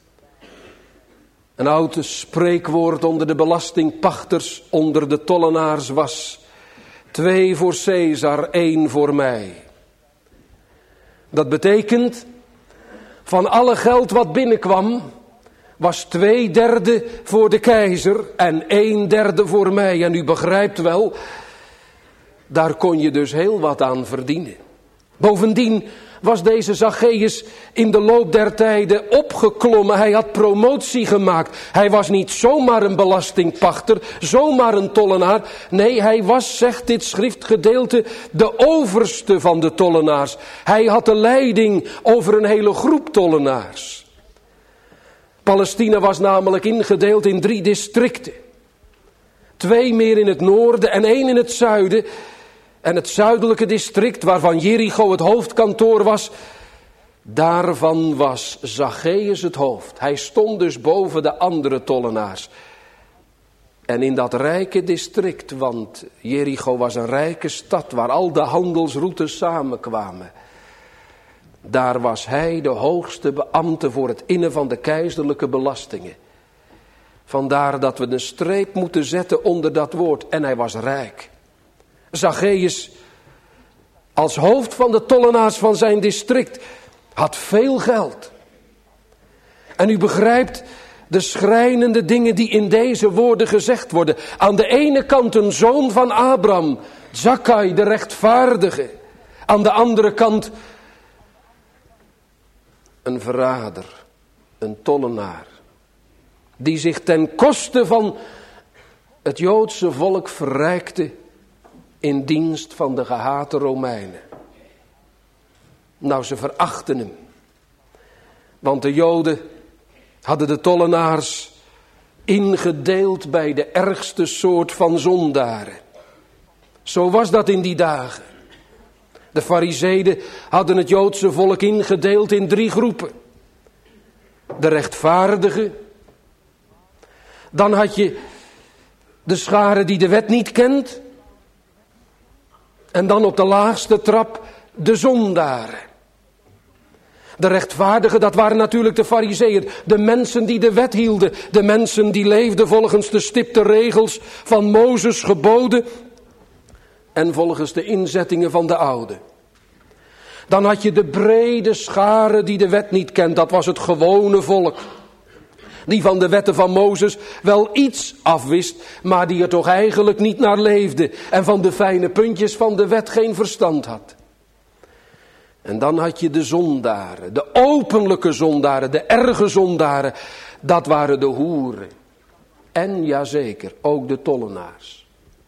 Speaker 1: Een oud spreekwoord onder de belastingpachters, onder de tollenaars was: 2 voor Caesar, 1 voor mij. Dat betekent, van alle geld wat binnenkwam, was 2/3 voor de keizer en 1/3 voor mij. En u begrijpt wel, daar kon je dus heel wat aan verdienen. Bovendien was deze Zacchaeus in de loop der tijden opgeklommen. Hij had promotie gemaakt. Hij was niet zomaar een belastingpachter, zomaar een tollenaar. Nee, hij was, zegt dit schriftgedeelte, de overste van de tollenaars. Hij had de leiding over een hele groep tollenaars. Palestina was namelijk ingedeeld in 3 districten. 2 meer in het noorden en 1 in het zuiden. En het zuidelijke district, waarvan Jericho het hoofdkantoor was, daarvan was Zacchaeus het hoofd. Hij stond dus boven de andere tollenaars. En in dat rijke district, want Jericho was een rijke stad waar al de handelsroutes samenkwamen. Daar was hij de hoogste beambte voor het innen van de keizerlijke belastingen. Vandaar dat we een streep moeten zetten onder dat woord. En hij was rijk. Zacchaeus, als hoofd van de tollenaars van zijn district, had veel geld. En u begrijpt, De schrijnende dingen die in deze woorden gezegd worden. Aan de ene kant een zoon van Abraham, Zakkai de rechtvaardige. Aan de andere kant een verrader, een tollenaar. Die zich ten koste van het Joodse volk verrijkte in dienst van de gehate Romeinen. Nou, ze verachten hem. Want de Joden hadden de tollenaars ingedeeld bij de ergste soort van zondaren. Zo was dat in die dagen. De Farizeeën hadden het Joodse volk ingedeeld in 3 groepen. De rechtvaardigen. Dan had je de schare die de wet niet kent. En dan op de laagste trap de zondaren. De rechtvaardigen, dat waren natuurlijk de Farizeeën. De mensen die de wet hielden. De mensen die leefden volgens de stipte regels van Mozes geboden. En volgens de inzettingen van de oude. Dan had je de brede schare die de wet niet kent. Dat was het gewone volk. Die van de wetten van Mozes wel iets afwist, maar die er toch eigenlijk niet naar leefde. En van de fijne puntjes van de wet geen verstand had. En dan had je de zondaren, de openlijke zondaren, de erge zondaren. Dat waren de hoeren. En jazeker, ook de tollenaars.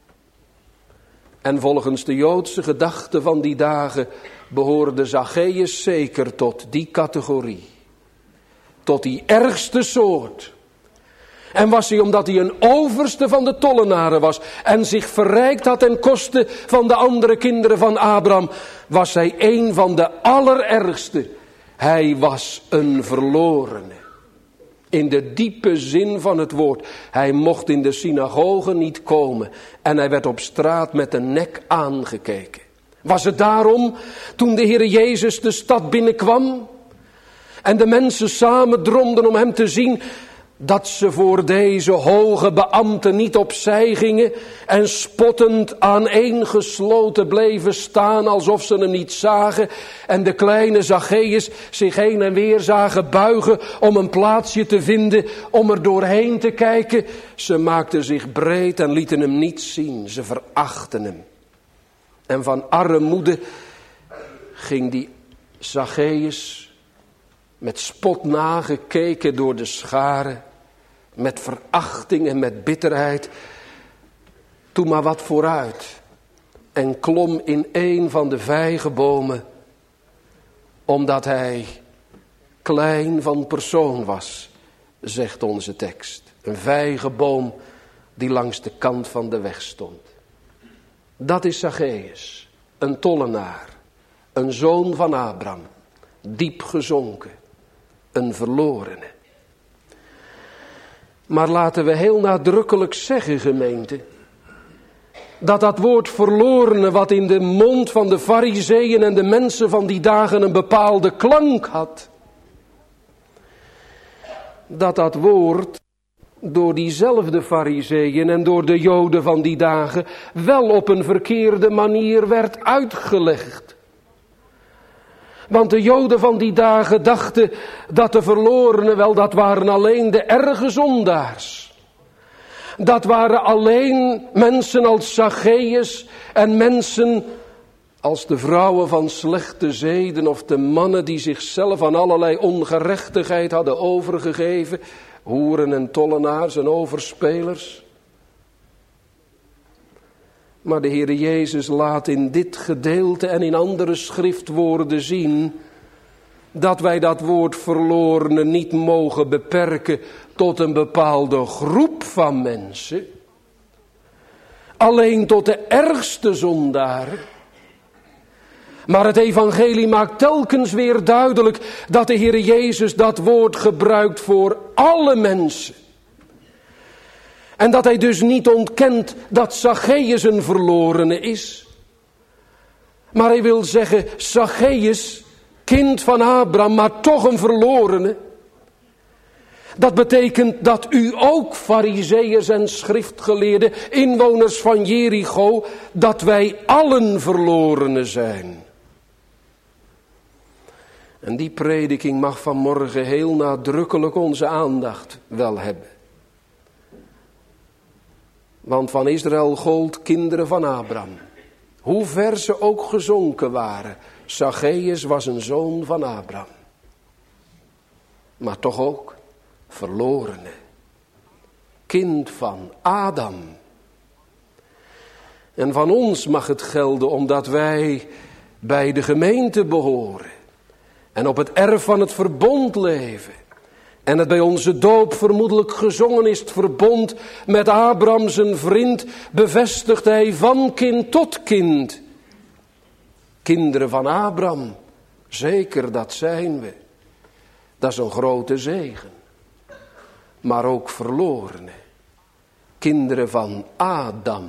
Speaker 1: En volgens de Joodse gedachte van die dagen behoorde Zacchaeus zeker tot die categorie. Tot die ergste soort. En was hij omdat hij een overste van de tollenaren was en zich verrijkt had ten koste van de andere kinderen van Abraham, was hij een van de allerergste. Hij was een verlorene. In de diepe zin van het woord. Hij mocht in de synagoge niet komen en hij werd op straat met de nek aangekeken. Was het daarom toen de Heer Jezus de stad binnenkwam en de mensen samendromden om hem te zien, dat ze voor deze hoge beambten niet opzij gingen en spottend aaneengesloten bleven staan alsof ze hem niet zagen en de kleine Zacchaeus zich heen en weer zagen buigen om een plaatsje te vinden om er doorheen te kijken. Ze maakten zich breed en lieten hem niet zien. Ze verachten hem. En van armoede ging die Zacchaeus met spot nagekeken door de schare, met verachting en met bitterheid, toen maar wat vooruit en klom in een van de vijgenbomen, omdat hij klein van persoon was, zegt onze tekst. Een vijgenboom die langs de kant van de weg stond. Dat is Zacchaeus, een tollenaar, een zoon van Abraham, diep gezonken, een verlorene. Maar laten we heel nadrukkelijk zeggen, gemeente, dat woord verlorene wat in de mond van de Farizeeën en de mensen van die dagen een bepaalde klank had, dat woord door diezelfde Farizeeën en door de Joden van die dagen wel op een verkeerde manier werd uitgelegd. Want de Joden van die dagen dachten dat de verlorenen wel, dat waren alleen de erge zondaars. Dat waren alleen mensen als Zacchaeus en mensen als de vrouwen van slechte zeden of de mannen die zichzelf aan allerlei ongerechtigheid hadden overgegeven. Hoeren en tollenaars en overspelers. Maar de Heere Jezus laat in dit gedeelte en in andere schriftwoorden zien dat wij dat woord verlorene niet mogen beperken tot een bepaalde groep van mensen. Alleen tot de ergste zondaren. Maar het evangelie maakt telkens weer duidelijk dat de Heere Jezus dat woord gebruikt voor alle mensen. En dat hij dus niet ontkent dat Zacchaeus een verlorene is. Maar hij wil zeggen, Zacchaeus, kind van Abraham, maar toch een verlorene. Dat betekent dat u ook, Farizeeërs en schriftgeleerden, inwoners van Jericho, dat wij allen verlorenen zijn. En die prediking mag vanmorgen heel nadrukkelijk onze aandacht wel hebben. Want van Israël gold kinderen van Abraham. Hoe ver ze ook gezonken waren. Zacchaeus was een zoon van Abraham. Maar toch ook verlorene. Kind van Adam. En van ons mag het gelden omdat wij bij de gemeente behoren. En op het erf van het verbond leven. En het bij onze doop vermoedelijk gezongen is, het verbond met Abraham zijn vriend, bevestigt hij van kind tot kind. Kinderen van Abraham, zeker dat zijn we. Dat is een grote zegen. Maar ook verlorenen. Kinderen van Adam.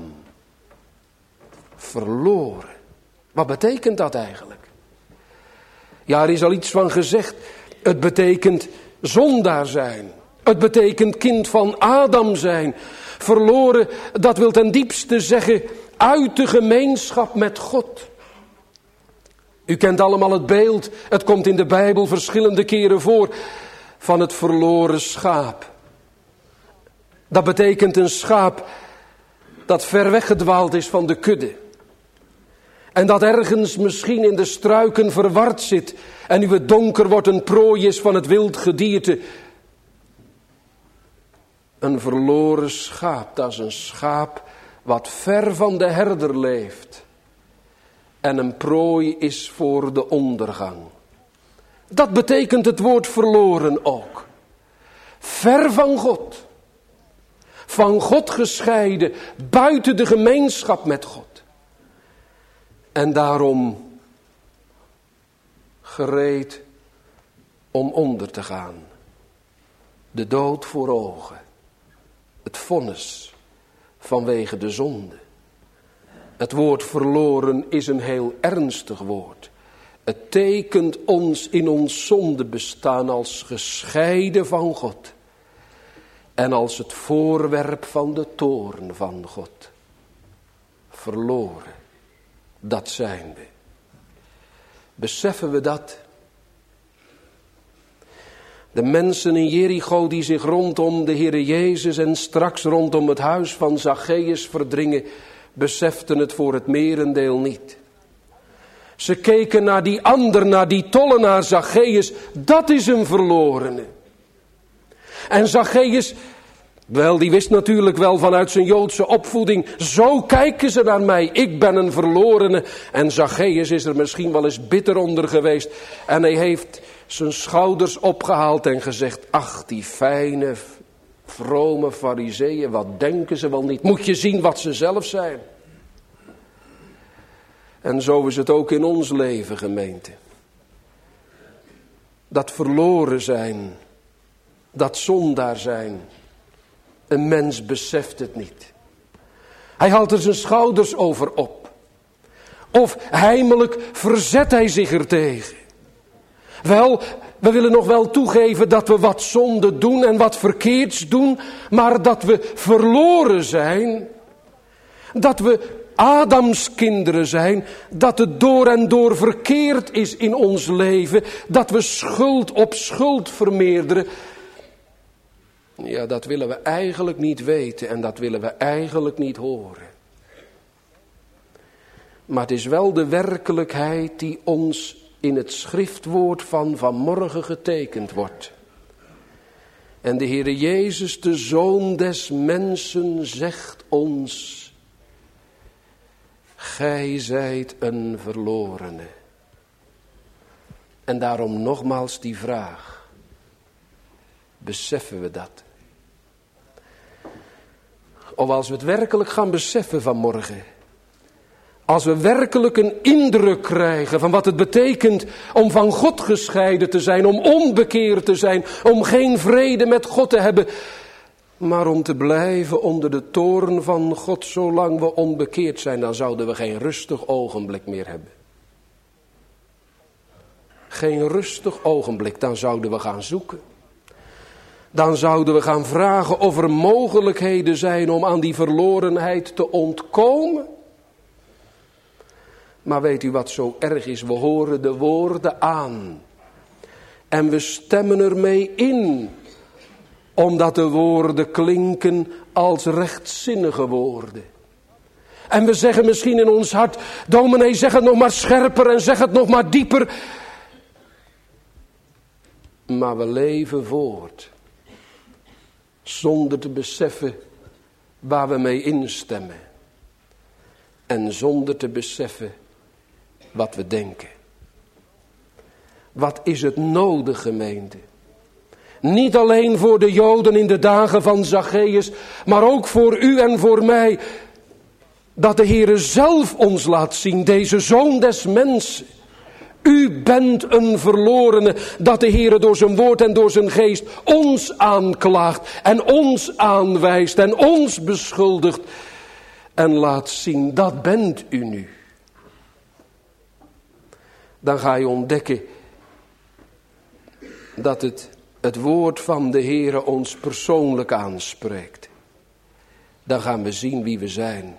Speaker 1: Verloren. Wat betekent dat eigenlijk? Ja, er is al iets van gezegd. Het betekent zondaar zijn. Het betekent kind van Adam zijn. Verloren, dat wil ten diepste zeggen uit de gemeenschap met God. U kent allemaal het beeld, het komt in de Bijbel verschillende keren voor, van het verloren schaap. Dat betekent een schaap dat ver weggedwaald is van de kudde. En dat ergens misschien in de struiken verward zit. En nu het donker wordt een prooi is van het wild gedierte. Een verloren schaap, dat is een schaap wat ver van de herder leeft. En een prooi is voor de ondergang. Dat betekent het woord verloren ook. Ver van God. Van God gescheiden, buiten de gemeenschap met God. En daarom gereed om onder te gaan. De dood voor ogen. Het vonnis vanwege de zonde. Het woord verloren is een heel ernstig woord. Het tekent ons in ons zondebestaan als gescheiden van God. En als het voorwerp van de toorn van God. Verloren. Dat zijn we. Beseffen we dat? De mensen in Jericho die zich rondom de Heere Jezus en straks rondom het huis van Zacchaeus verdringen, beseften het voor het merendeel niet. Ze keken naar die ander, naar die tollenaar Zacchaeus, dat is een verlorene. En Zacchaeus, wel, die wist natuurlijk wel vanuit zijn Joodse opvoeding, zo kijken ze naar mij, ik ben een verlorene. En Zacchaeus is er misschien wel eens bitter onder geweest. En hij heeft zijn schouders opgehaald en gezegd, ach, die fijne, vrome farizeeën, wat denken ze wel niet. Moet je zien wat ze zelf zijn. En zo is het ook in ons leven, gemeente. Dat verloren zijn, dat zondaar zijn. Een mens beseft het niet. Hij haalt er zijn schouders over op. Of heimelijk verzet hij zich ertegen. Wel, we willen nog wel toegeven dat we wat zonde doen en wat verkeerds doen. Maar dat we verloren zijn. Dat we Adams kinderen zijn. Dat het door en door verkeerd is in ons leven. Dat we schuld op schuld vermeerderen. Ja, dat willen we eigenlijk niet weten en dat willen we eigenlijk niet horen. Maar het is wel de werkelijkheid die ons in het schriftwoord van vanmorgen getekend wordt. En de Heere Jezus, de Zoon des mensen, zegt ons, gij zijt een verlorene. En daarom nogmaals die vraag. Beseffen we dat? Of als we het werkelijk gaan beseffen vanmorgen. Als we werkelijk een indruk krijgen van wat het betekent om van God gescheiden te zijn. Om onbekeerd te zijn. Om geen vrede met God te hebben. Maar om te blijven onder de toorn van God zolang we onbekeerd zijn. Dan zouden we geen rustig ogenblik meer hebben. Geen rustig ogenblik. Dan zouden we gaan zoeken. Dan zouden we gaan vragen of er mogelijkheden zijn om aan die verlorenheid te ontkomen. Maar weet u wat zo erg is? We horen de woorden aan En we stemmen ermee in, omdat de woorden klinken als rechtzinnige woorden. En we zeggen misschien in ons hart, dominee, zeg het nog maar scherper en zeg het nog maar dieper. Maar we leven voort, zonder te beseffen waar we mee instemmen. En zonder te beseffen wat we denken. Wat is het nodig, gemeente? Niet alleen voor de Joden in de dagen van Zacchaeus, maar ook voor u en voor mij. Dat de Heere zelf ons laat zien, deze Zoon des Mensen. U bent een verlorene, dat de Heere door zijn woord en door zijn geest ons aanklaagt en ons aanwijst en ons beschuldigt. En laat zien, dat bent u nu. Dan ga je ontdekken dat het woord van de Heere ons persoonlijk aanspreekt. Dan gaan we zien wie we zijn.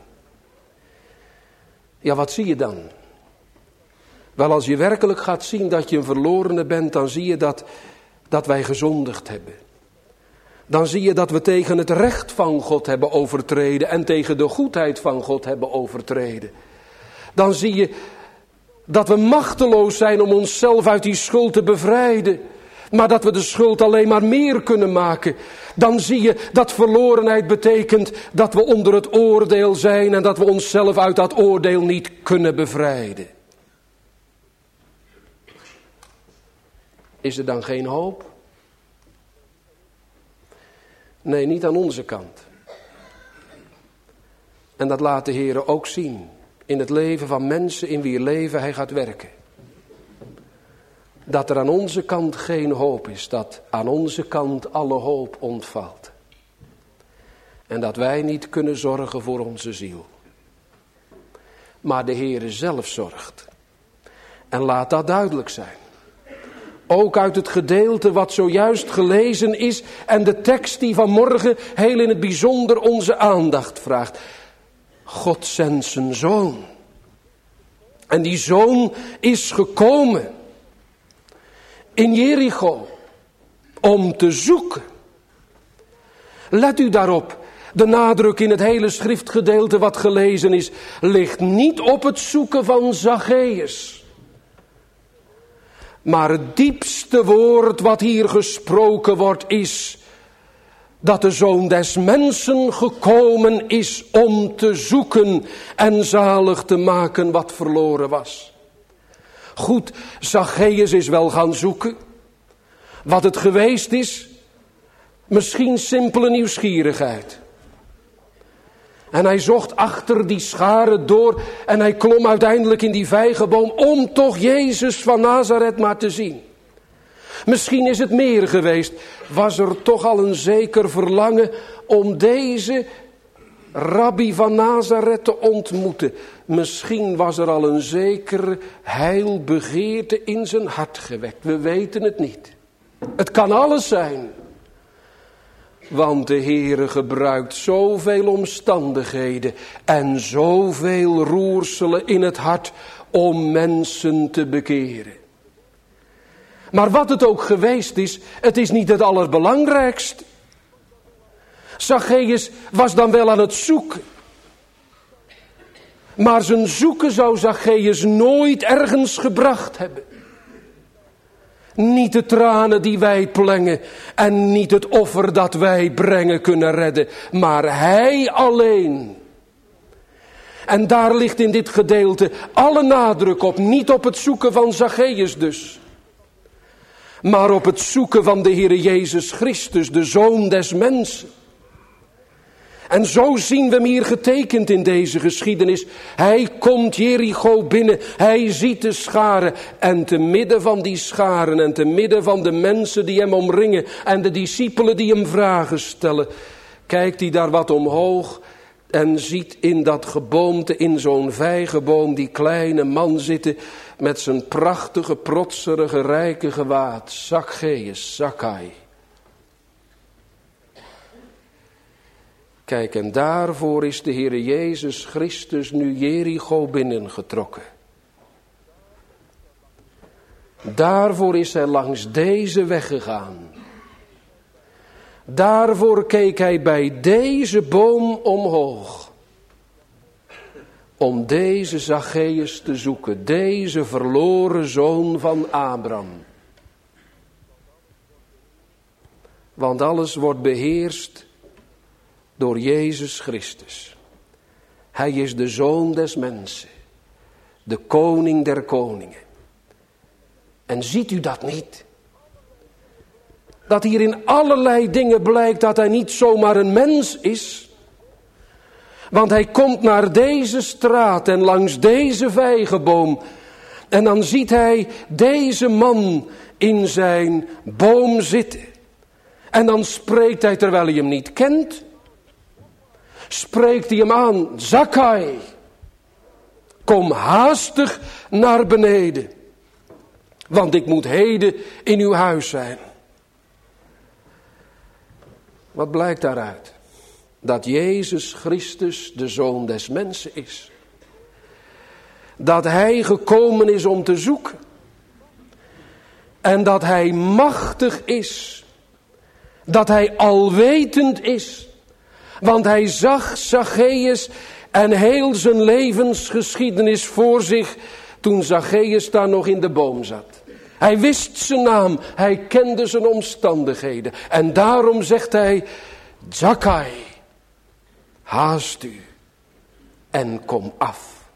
Speaker 1: Ja, wat zie je dan? Wel, als je werkelijk gaat zien dat je een verlorene bent, dan zie je dat wij gezondigd hebben. Dan zie je dat we tegen het recht van God hebben overtreden en tegen de goedheid van God hebben overtreden. Dan zie je dat we machteloos zijn om onszelf uit die schuld te bevrijden. Maar dat we de schuld alleen maar meer kunnen maken. Dan zie je dat verlorenheid betekent dat we onder het oordeel zijn en dat we onszelf uit dat oordeel niet kunnen bevrijden. Is er dan geen hoop? Nee, niet aan onze kant. En dat laat de Heer ook zien in het leven van mensen in wier leven Hij gaat werken. Dat er aan onze kant geen hoop is, dat aan onze kant alle hoop ontvalt. En dat wij niet kunnen zorgen voor onze ziel. Maar de Heere zelf zorgt. En laat dat duidelijk zijn. Ook uit het gedeelte wat zojuist gelezen is en de tekst die vanmorgen heel in het bijzonder onze aandacht vraagt. God zendt zijn Zoon. En die Zoon is gekomen in Jericho om te zoeken. Let u daarop, de nadruk in het hele schriftgedeelte wat gelezen is, ligt niet op het zoeken van Zacchaeus. Maar het diepste woord wat hier gesproken wordt is dat de Zoon des Mensen gekomen is om te zoeken en zalig te maken wat verloren was. Goed, Zacchaeus is wel gaan zoeken. Wat het geweest is, misschien simpele nieuwsgierigheid. En hij zocht achter die scharen door en hij klom uiteindelijk in die vijgenboom om toch Jezus van Nazareth maar te zien. Misschien is het meer geweest, was er toch al een zeker verlangen om deze Rabbi van Nazareth te ontmoeten. Misschien was er al een zekere heilbegeerte in zijn hart gewekt. We weten het niet. Het kan alles zijn. Want de Heere gebruikt zoveel omstandigheden en zoveel roerselen in het hart om mensen te bekeren. Maar wat het ook geweest is, het is niet het allerbelangrijkste. Zacchaeus was dan wel aan het zoeken. Maar zijn zoeken zou Zacchaeus nooit ergens gebracht hebben. Niet de tranen die wij plengen en niet het offer dat wij brengen kunnen redden, maar Hij alleen. En daar ligt in dit gedeelte alle nadruk op, niet op het zoeken van Zacchaeus dus, maar op het zoeken van de Heere Jezus Christus, de Zoon des Mensen. En zo zien we hem hier getekend in deze geschiedenis. Hij komt Jericho binnen, hij ziet de scharen en te midden van die scharen en te midden van de mensen die hem omringen en de discipelen die hem vragen stellen, kijkt hij daar wat omhoog en ziet in dat geboomte, in zo'n vijgenboom, die kleine man zitten met zijn prachtige, protserige, rijke gewaad. Zacchaeus, Zakkai. Kijk, en daarvoor is de Heere Jezus Christus nu Jericho binnengetrokken. Daarvoor is hij langs deze weg gegaan. Daarvoor keek hij bij deze boom omhoog. Om deze Zacchaeus te zoeken, deze verloren zoon van Abraham. Want alles wordt beheerst door Jezus Christus. Hij is de Zoon des mensen, de Koning der koningen. En ziet u dat niet? Dat hier in allerlei dingen blijkt dat hij niet zomaar een mens is. Want hij komt naar deze straat en langs deze vijgenboom. En dan ziet hij deze man in zijn boom zitten. En dan spreekt hij, terwijl hij hem niet kent, spreekt hij hem aan: Zakkai, kom haastig naar beneden, want ik moet heden in uw huis zijn. Wat blijkt daaruit? Dat Jezus Christus de Zoon des mensen is. Dat hij gekomen is om te zoeken. En dat hij machtig is. Dat hij alwetend is. Want hij zag Zacchaeus en heel zijn levensgeschiedenis voor zich toen Zacchaeus daar nog in de boom zat. Hij wist zijn naam, hij kende zijn omstandigheden. En daarom zegt hij: Zakkai, haast u en kom af.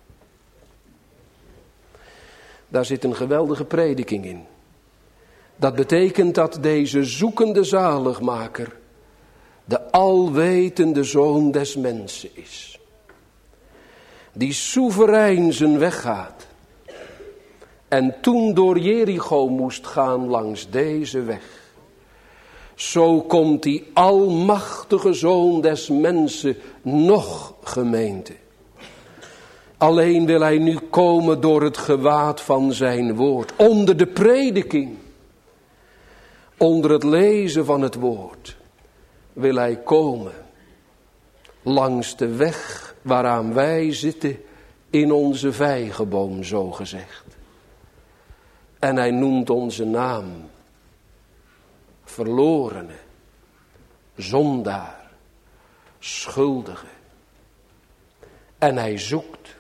Speaker 1: Daar zit een geweldige prediking in. Dat betekent dat deze zoekende zaligmaker de alwetende Zoon des mensen is. Die soeverein zijn weg gaat. En toen door Jericho moest gaan langs deze weg. Zo komt die almachtige Zoon des mensen nog, gemeente. Alleen wil hij nu komen door het gewaad van zijn woord. Onder de prediking. Onder het lezen van het woord. Wil hij komen. Langs de weg waaraan wij zitten in onze vijgenboom, zo gezegd. En hij noemt onze naam. Verlorene, zondaar, schuldige. En hij zoekt.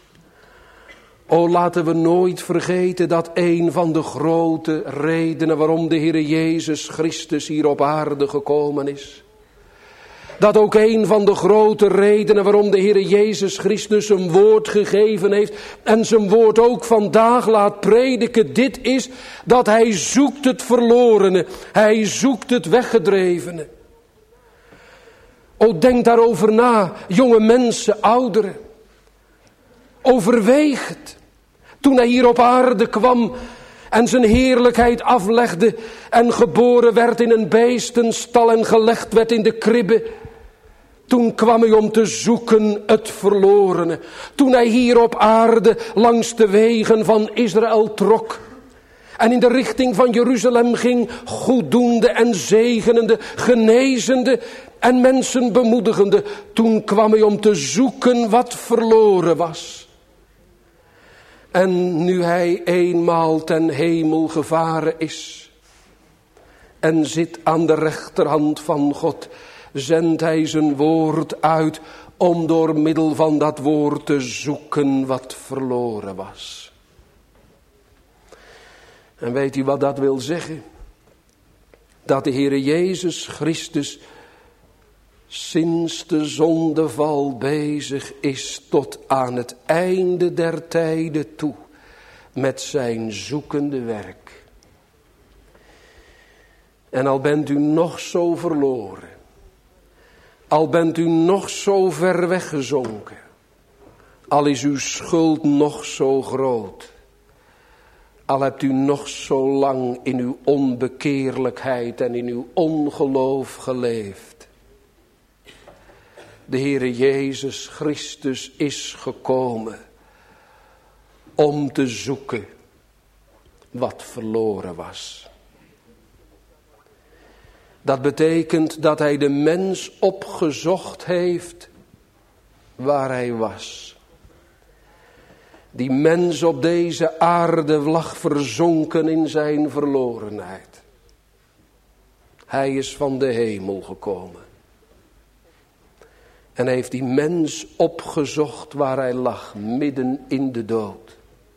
Speaker 1: O, laten we nooit vergeten dat een van de grote redenen waarom de Heer Jezus Christus hier op aarde gekomen is. Dat ook een van de grote redenen waarom de Heer Jezus Christus zijn woord gegeven heeft en zijn woord ook vandaag laat prediken, dit is dat hij zoekt het verlorene, hij zoekt het weggedrevene. O, denk daarover na, jonge mensen, ouderen. Overweeg het. Toen hij hier op aarde kwam en zijn heerlijkheid aflegde en geboren werd in een beestenstal en gelegd werd in de kribbe. Toen kwam hij om te zoeken het verlorene. Toen hij hier op aarde langs de wegen van Israël trok. En in de richting van Jeruzalem ging, goeddoende en zegenende, genezende en mensen bemoedigende. Toen kwam hij om te zoeken wat verloren was. En nu hij eenmaal ten hemel gevaren is en zit aan de rechterhand van God, zendt hij zijn woord uit om door middel van dat woord te zoeken wat verloren was. En weet u wat dat wil zeggen? Dat de Heere Jezus Christus sinds de zondeval bezig is tot aan het einde der tijden toe met zijn zoekende werk. En al bent u nog zo verloren, al bent u nog zo ver weggezonken, al is uw schuld nog zo groot, al hebt u nog zo lang in uw onbekeerlijkheid en in uw ongeloof geleefd. De Heere Jezus Christus is gekomen om te zoeken wat verloren was. Dat betekent dat hij de mens opgezocht heeft waar hij was. Die mens op deze aarde lag verzonken in zijn verlorenheid. Hij is van de hemel gekomen. En heeft die mens opgezocht waar hij lag, midden in de dood.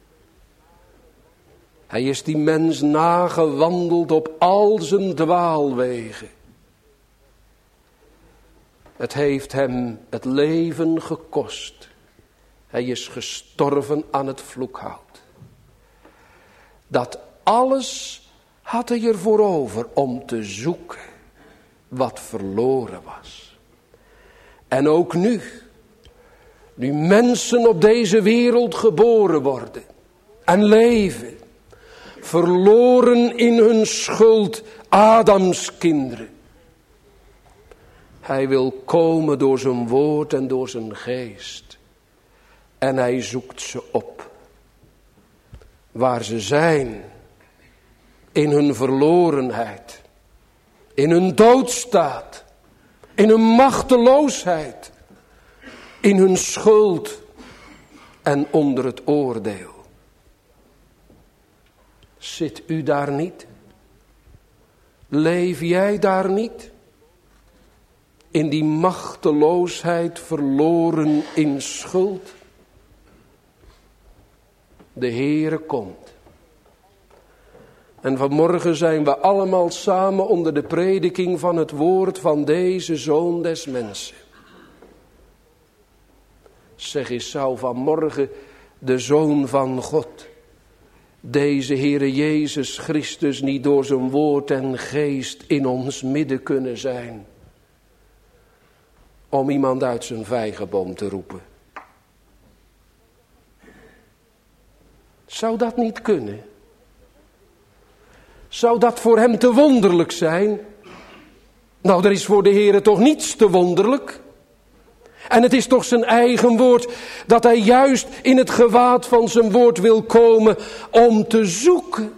Speaker 1: Hij is die mens nagewandeld op al zijn dwaalwegen. Het heeft hem het leven gekost. Hij is gestorven aan het vloekhout. Dat alles had hij ervoor over om te zoeken wat verloren was. En ook nu mensen op deze wereld geboren worden en leven, verloren in hun schuld, Adams kinderen. Hij wil komen door zijn woord en door zijn geest. En hij zoekt ze op. Waar ze zijn. In hun verlorenheid. In hun doodstaat. In hun machteloosheid. In hun schuld. En onder het oordeel. Zit u daar niet? Leef jij daar niet? In die machteloosheid verloren in schuld. De Heere komt. En vanmorgen zijn we allemaal samen onder de prediking van het woord van deze Zoon des Mensen. Zeg eens, zou vanmorgen de Zoon van God, deze Heere Jezus Christus, niet door zijn woord en geest in ons midden kunnen zijn? Om iemand uit zijn vijgenboom te roepen. Zou dat niet kunnen? Zou dat voor hem te wonderlijk zijn? Nou, er is voor de Heere toch niets te wonderlijk? En het is toch zijn eigen woord dat hij juist in het gewaad van zijn woord wil komen om te zoeken.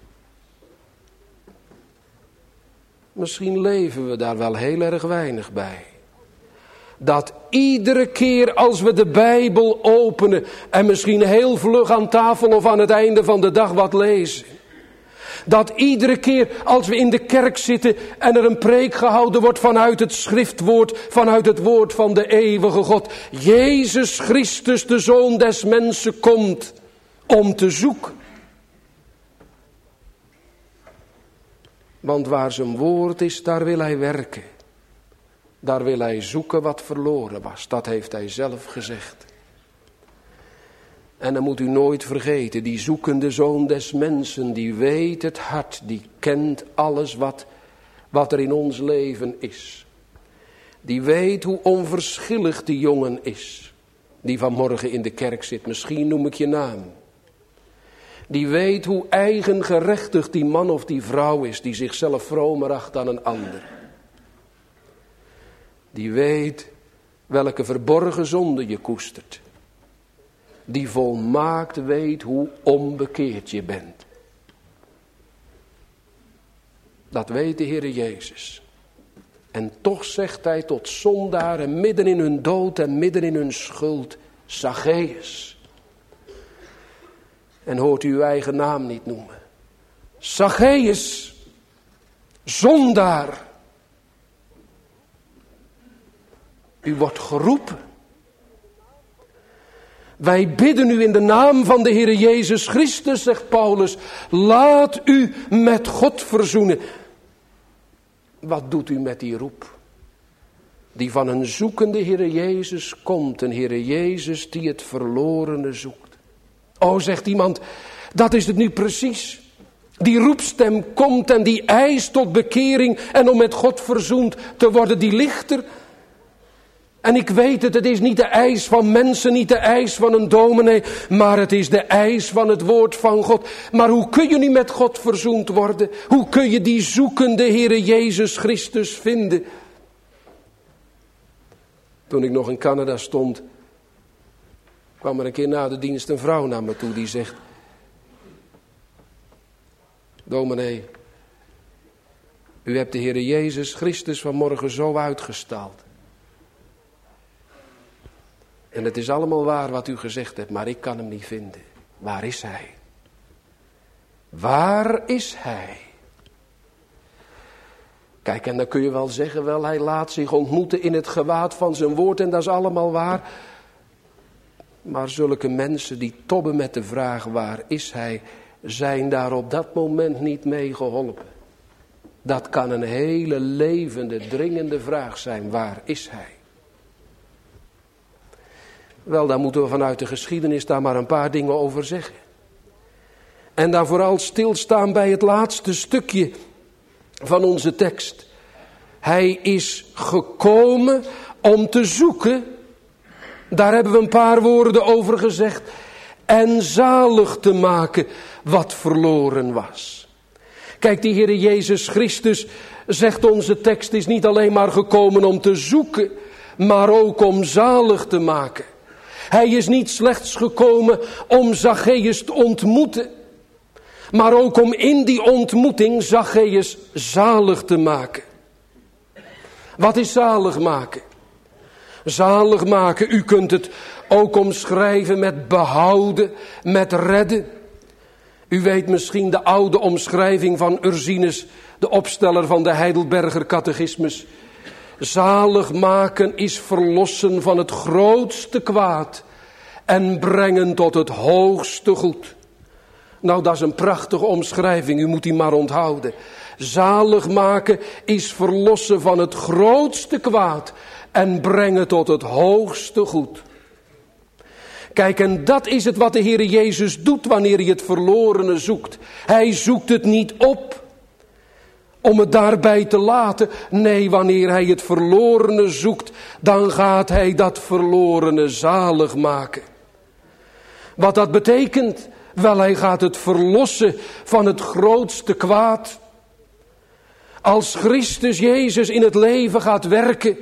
Speaker 1: Misschien leven we daar wel heel erg weinig bij. Dat iedere keer als we de Bijbel openen en misschien heel vlug aan tafel of aan het einde van de dag wat lezen. Dat iedere keer als we in de kerk zitten en er een preek gehouden wordt vanuit het schriftwoord, vanuit het woord van de eeuwige God. Jezus Christus, de Zoon des Mensen, komt om te zoeken. Want waar zijn woord is, daar wil hij werken. Daar wil hij zoeken wat verloren was. Dat heeft hij zelf gezegd. En dan moet u nooit vergeten, die zoekende Zoon des Mensen, die weet het hart, die kent alles wat er in ons leven is. Die weet hoe onverschillig die jongen is, die vanmorgen in de kerk zit. Misschien noem ik je naam. Die weet hoe eigengerechtig die man of die vrouw is, die zichzelf vromer acht dan een ander. Die weet welke verborgen zonde je koestert. Die volmaakt weet hoe onbekeerd je bent. Dat weet de Heere Jezus. En toch zegt hij tot zondaren midden in hun dood en midden in hun schuld: Zacchaeus. En hoort u uw eigen naam niet noemen. Zacchaeus, zondaar. U wordt geroepen. Wij bidden u in de naam van de Heere Jezus Christus, zegt Paulus. Laat u met God verzoenen. Wat doet u met die roep? Die van een zoekende Heere Jezus komt. Een Heere Jezus die het verlorene zoekt. Oh, zegt iemand, dat is het nu precies. Die roepstem komt en die eist tot bekering en om met God verzoend te worden, die ligt er. En ik weet het is niet de eis van mensen, niet de eis van een dominee, maar het is de eis van het woord van God. Maar hoe kun je nu met God verzoend worden? Hoe kun je die zoekende Heere Jezus Christus vinden? Toen ik nog in Canada stond, kwam er een keer na de dienst een vrouw naar me toe die zegt: dominee, u hebt de Heere Jezus Christus vanmorgen zo uitgestald. En het is allemaal waar wat u gezegd hebt, maar ik kan hem niet vinden. Waar is hij? Waar is hij? Kijk, en dan kun je wel zeggen, wel, hij laat zich ontmoeten in het gewaad van zijn woord en dat is allemaal waar. Maar zulke mensen die tobben met de vraag, waar is hij, zijn daar op dat moment niet mee geholpen. Dat kan een hele levende, dringende vraag zijn, waar is hij? Wel, daar moeten we vanuit de geschiedenis daar maar een paar dingen over zeggen. En daar vooral stilstaan bij het laatste stukje van onze tekst. Hij is gekomen om te zoeken, daar hebben we een paar woorden over gezegd, en zalig te maken wat verloren was. Kijk, die Heere Jezus Christus, zegt onze tekst, is niet alleen maar gekomen om te zoeken, maar ook om zalig te maken. Hij is niet slechts gekomen om Zacchaeus te ontmoeten, maar ook om in die ontmoeting Zacchaeus zalig te maken. Wat is zalig maken? Zalig maken, u kunt het ook omschrijven met behouden, met redden. U weet misschien de oude omschrijving van Ursinus, de opsteller van de Heidelberger Catechismus. Zalig maken is verlossen van het grootste kwaad en brengen tot het hoogste goed. Nou, dat is een prachtige omschrijving, u moet die maar onthouden. Zalig maken is verlossen van het grootste kwaad en brengen tot het hoogste goed. Kijk, en dat is het wat de Heere Jezus doet wanneer hij het verlorene zoekt. Hij zoekt het niet op om het daarbij te laten. Nee, wanneer hij het verlorene zoekt, dan gaat hij dat verlorene zalig maken. Wat dat betekent? Wel, hij gaat het verlossen van het grootste kwaad. Als Christus Jezus in het leven gaat werken,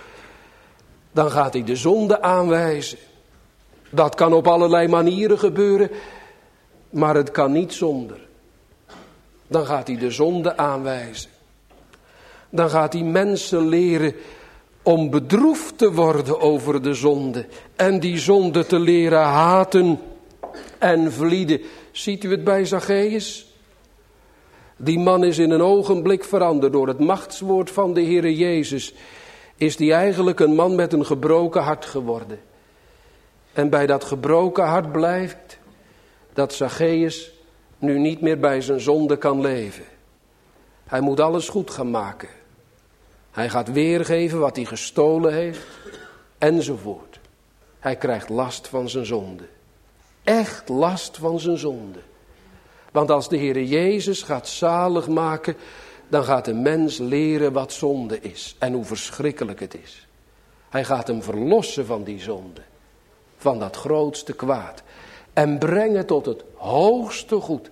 Speaker 1: dan gaat hij de zonde aanwijzen. Dat kan op allerlei manieren gebeuren, maar het kan niet zonder. Dan gaat hij de zonde aanwijzen. Dan gaat hij mensen leren om bedroefd te worden over de zonde. En die zonde te leren haten en vlieden. Ziet u het bij Zacchaeus? Die man is in een ogenblik veranderd door het machtswoord van de Heere Jezus. Is die eigenlijk een man met een gebroken hart geworden. En bij dat gebroken hart blijft dat Zacchaeus nu niet meer bij zijn zonde kan leven. Hij moet alles goed gaan maken. Hij gaat weergeven wat hij gestolen heeft, enzovoort. Hij krijgt last van zijn zonde. Echt last van zijn zonde. Want als de Heere Jezus gaat zalig maken, dan gaat de mens leren wat zonde is en hoe verschrikkelijk het is. Hij gaat hem verlossen van die zonde, van dat grootste kwaad en brengen tot het hoogste goed.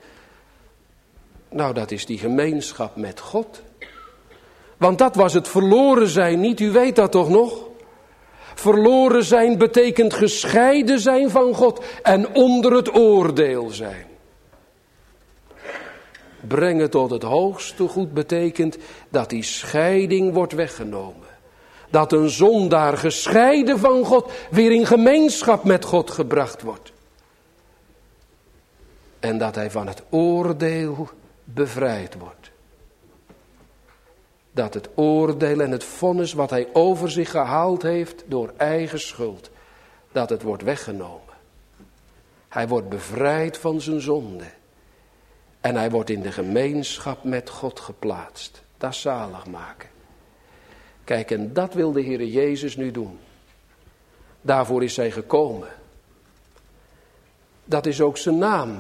Speaker 1: Nou, dat is die gemeenschap met God. Want dat was het verloren zijn niet, u weet dat toch nog? Verloren zijn betekent gescheiden zijn van God en onder het oordeel zijn. Brengen tot het hoogste goed betekent dat die scheiding wordt weggenomen. Dat een zondaar gescheiden van God weer in gemeenschap met God gebracht wordt. En dat hij van het oordeel bevrijd wordt. Dat het oordeel en het vonnis wat hij over zich gehaald heeft door eigen schuld, dat het wordt weggenomen. Hij wordt bevrijd van zijn zonde. En hij wordt in de gemeenschap met God geplaatst. Dat is zalig maken. Kijk, en dat wil de Heere Jezus nu doen. Daarvoor is hij gekomen. Dat is ook zijn naam.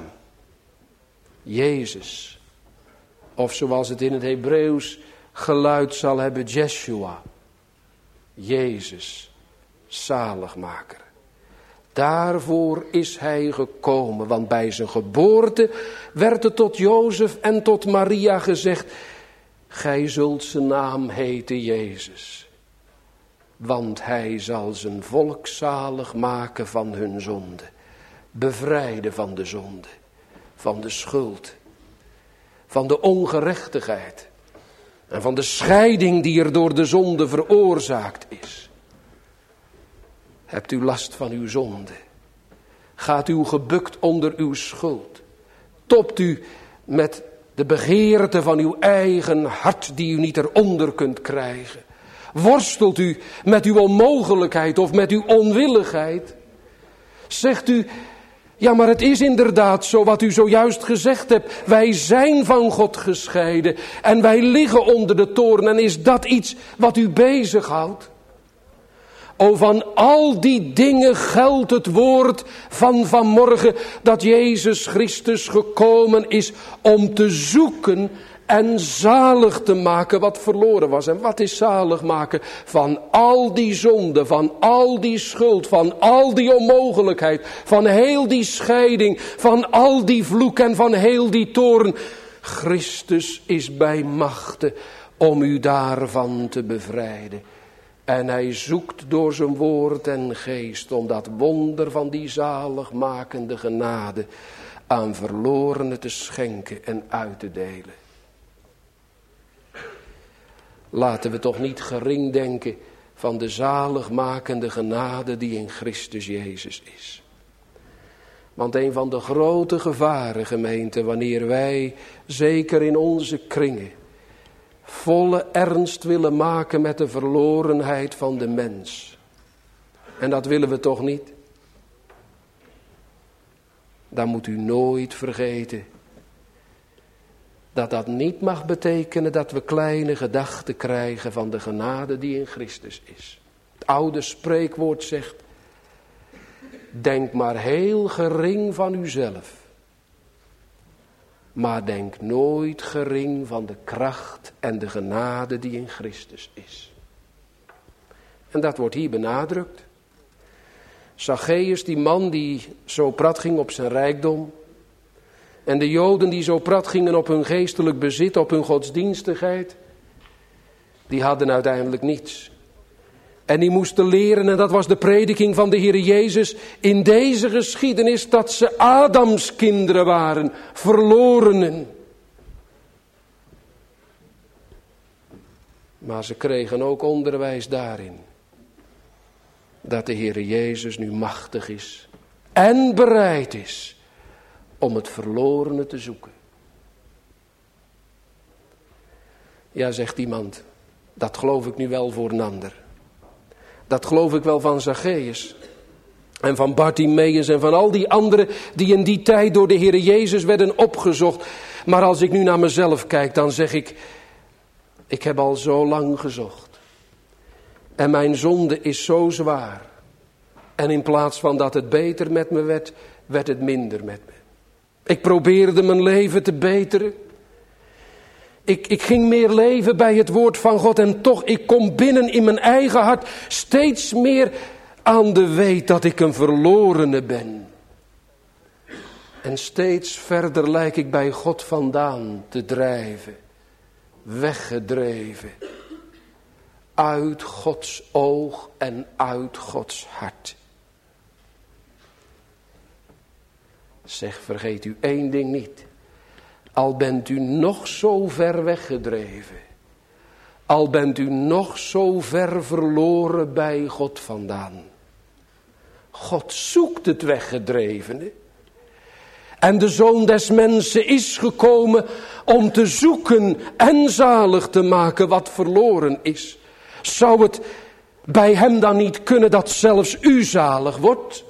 Speaker 1: Jezus. Of zoals het in het Hebreeuws geluid zal hebben, Jeshua. Jezus, zaligmaker. Daarvoor is hij gekomen, want bij zijn geboorte werd het tot Jozef en tot Maria gezegd: gij zult zijn naam heten Jezus, want hij zal zijn volk zalig maken van hun zonde, bevrijden van de zonde, van de schuld, van de ongerechtigheid en van de scheiding die er door de zonde veroorzaakt is. Hebt u last van uw zonde? Gaat u gebukt onder uw schuld? Topt u met de begeerte van uw eigen hart die u niet eronder kunt krijgen? Worstelt u met uw onmogelijkheid of met uw onwilligheid? Zegt u, ja, maar het is inderdaad zo wat u zojuist gezegd hebt. Wij zijn van God gescheiden en wij liggen onder de toorn. En is dat iets wat u bezighoudt? O, van al die dingen geldt het woord van vanmorgen dat Jezus Christus gekomen is om te zoeken en zalig te maken wat verloren was. En wat is zalig maken? Van al die zonde, van al die schuld, van al die onmogelijkheid, van heel die scheiding, van al die vloek en van heel die toorn. Christus is bij machte om u daarvan te bevrijden. En hij zoekt door zijn woord en geest om dat wonder van die zaligmakende genade aan verlorenen te schenken en uit te delen. Laten we toch niet gering denken van de zaligmakende genade die in Christus Jezus is. Want een van de grote gevaren, gemeente, wanneer wij, zeker in onze kringen, volle ernst willen maken met de verlorenheid van de mens. En dat willen we toch niet? Dan moet u nooit vergeten dat dat niet mag betekenen dat we kleine gedachten krijgen van de genade die in Christus is. Het oude spreekwoord zegt, denk maar heel gering van uzelf. Maar denk nooit gering van de kracht en de genade die in Christus is. En dat wordt hier benadrukt. Zacchaeus, die man die zo prat ging op zijn rijkdom. En de Joden die zo prat gingen op hun geestelijk bezit, op hun godsdienstigheid. Die hadden uiteindelijk niets. En die moesten leren, en dat was de prediking van de Heer Jezus in deze geschiedenis, dat ze Adams kinderen waren, verlorenen. Maar ze kregen ook onderwijs daarin, dat de Heer Jezus nu machtig is en bereid is om het verlorene te zoeken. Ja, zegt iemand, dat geloof ik nu wel voor een ander. Dat geloof ik wel van Zacchaeus en van Bartimeus en van al die anderen die in die tijd door de Heer Jezus werden opgezocht. Maar als ik nu naar mezelf kijk, dan zeg ik heb al zo lang gezocht. En mijn zonde is zo zwaar. En in plaats van dat het beter met me werd, werd het minder met me. Ik probeerde mijn leven te beteren. Ik ging meer leven bij het woord van God en toch, ik kom binnen in mijn eigen hart steeds meer aan de weet dat ik een verlorene ben. En steeds verder lijk ik bij God vandaan te drijven, weggedreven, uit Gods oog en uit Gods hart. Zeg, vergeet u één ding niet. Al bent u nog zo ver weggedreven. Al bent u nog zo ver verloren bij God vandaan. God zoekt het weggedrevene. En de Zoon des Mensen is gekomen om te zoeken en zalig te maken wat verloren is. Zou het bij hem dan niet kunnen dat zelfs u zalig wordt?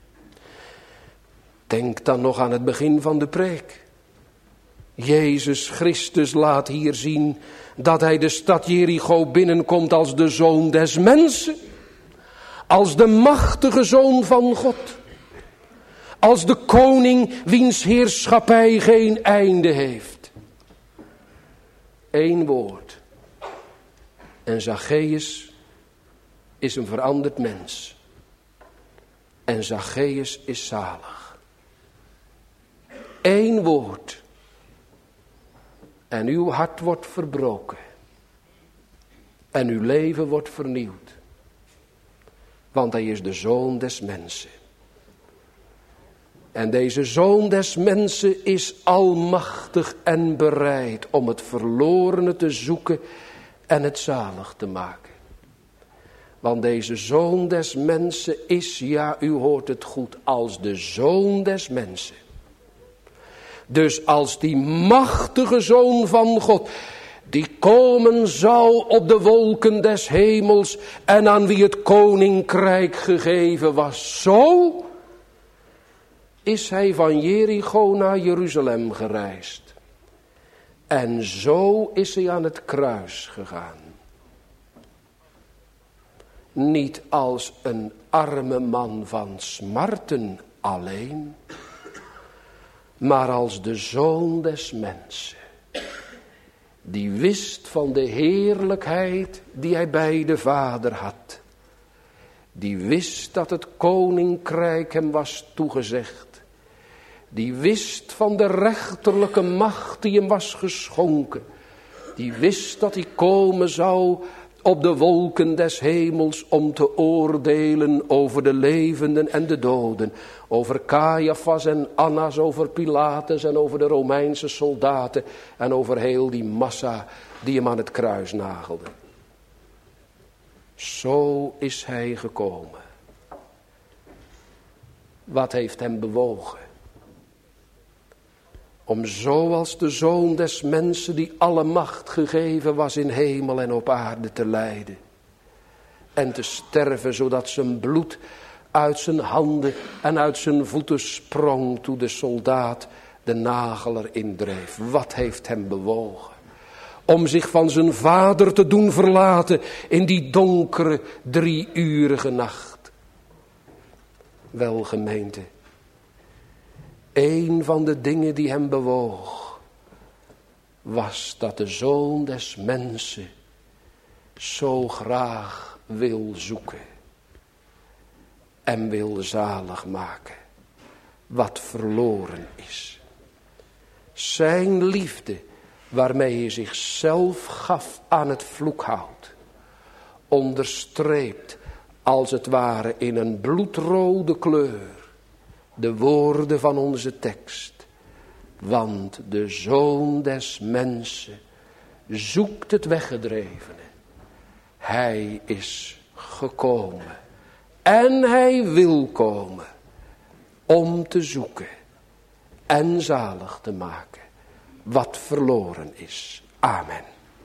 Speaker 1: Denk dan nog aan het begin van de preek. Jezus Christus laat hier zien dat hij de stad Jericho binnenkomt als de Zoon des Mensen. Als de machtige Zoon van God. Als de koning wiens heerschappij geen einde heeft. Eén woord. En Zacchaeus is een veranderd mens. En Zacchaeus is zalig. Eén woord. En uw hart wordt verbroken. En uw leven wordt vernieuwd. Want hij is de Zoon des Mensen. En deze Zoon des Mensen is almachtig en bereid om het verlorene te zoeken en het zalig te maken. Want deze Zoon des mensen is, ja, u hoort het goed, als de Zoon des mensen. Dus als die machtige Zoon van God, die komen zou op de wolken des hemels en aan wie het koninkrijk gegeven was, zo is hij van Jericho naar Jeruzalem gereisd. En zo is hij aan het kruis gegaan. Niet als een arme man van smarten alleen, maar als de Zoon des mensen. Die wist van de heerlijkheid die hij bij de Vader had. Die wist dat het koninkrijk hem was toegezegd. Die wist van de rechterlijke macht die hem was geschonken. Die wist dat hij komen zou op de wolken des hemels om te oordelen over de levenden en de doden. Over Caiaphas en Annas, over Pilatus en over de Romeinse soldaten en over heel die massa die hem aan het kruis nagelde. Zo is hij gekomen. Wat heeft hem bewogen? Om zoals de Zoon des mensen die alle macht gegeven was in hemel en op aarde te lijden. En te sterven zodat zijn bloed uit zijn handen en uit zijn voeten sprong toen de soldaat de nagel erin dreef. Wat heeft hem bewogen? Om zich van zijn Vader te doen verlaten in die donkere 3-urige nacht. Wel, gemeente. Een van de dingen die hem bewoog, was dat de Zoon des mensen zo graag wil zoeken en wil zalig maken wat verloren is. Zijn liefde waarmee hij zichzelf gaf aan het vloekhout, onderstreept als het ware in een bloedrode kleur de woorden van onze tekst. Want de Zoon des mensen zoekt het weggedrevene. Hij is gekomen. En hij wil komen. Om te zoeken. En zalig te maken. Wat verloren is. Amen.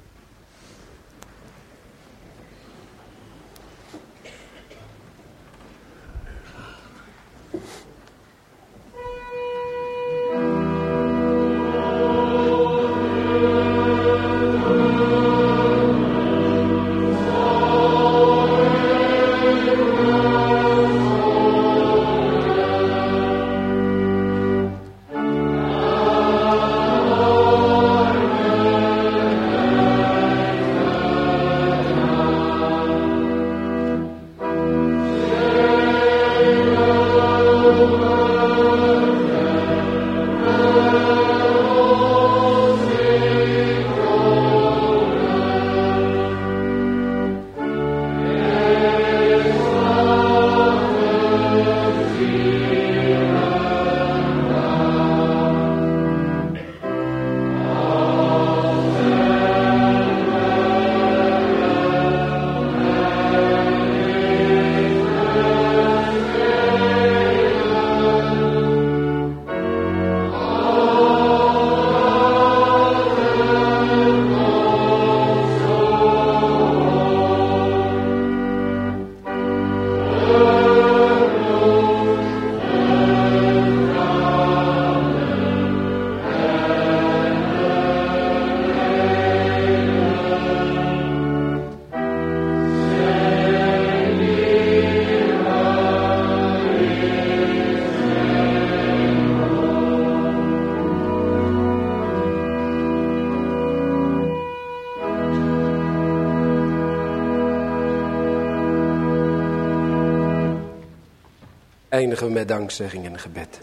Speaker 1: Eindigen we met dankzegging en gebed.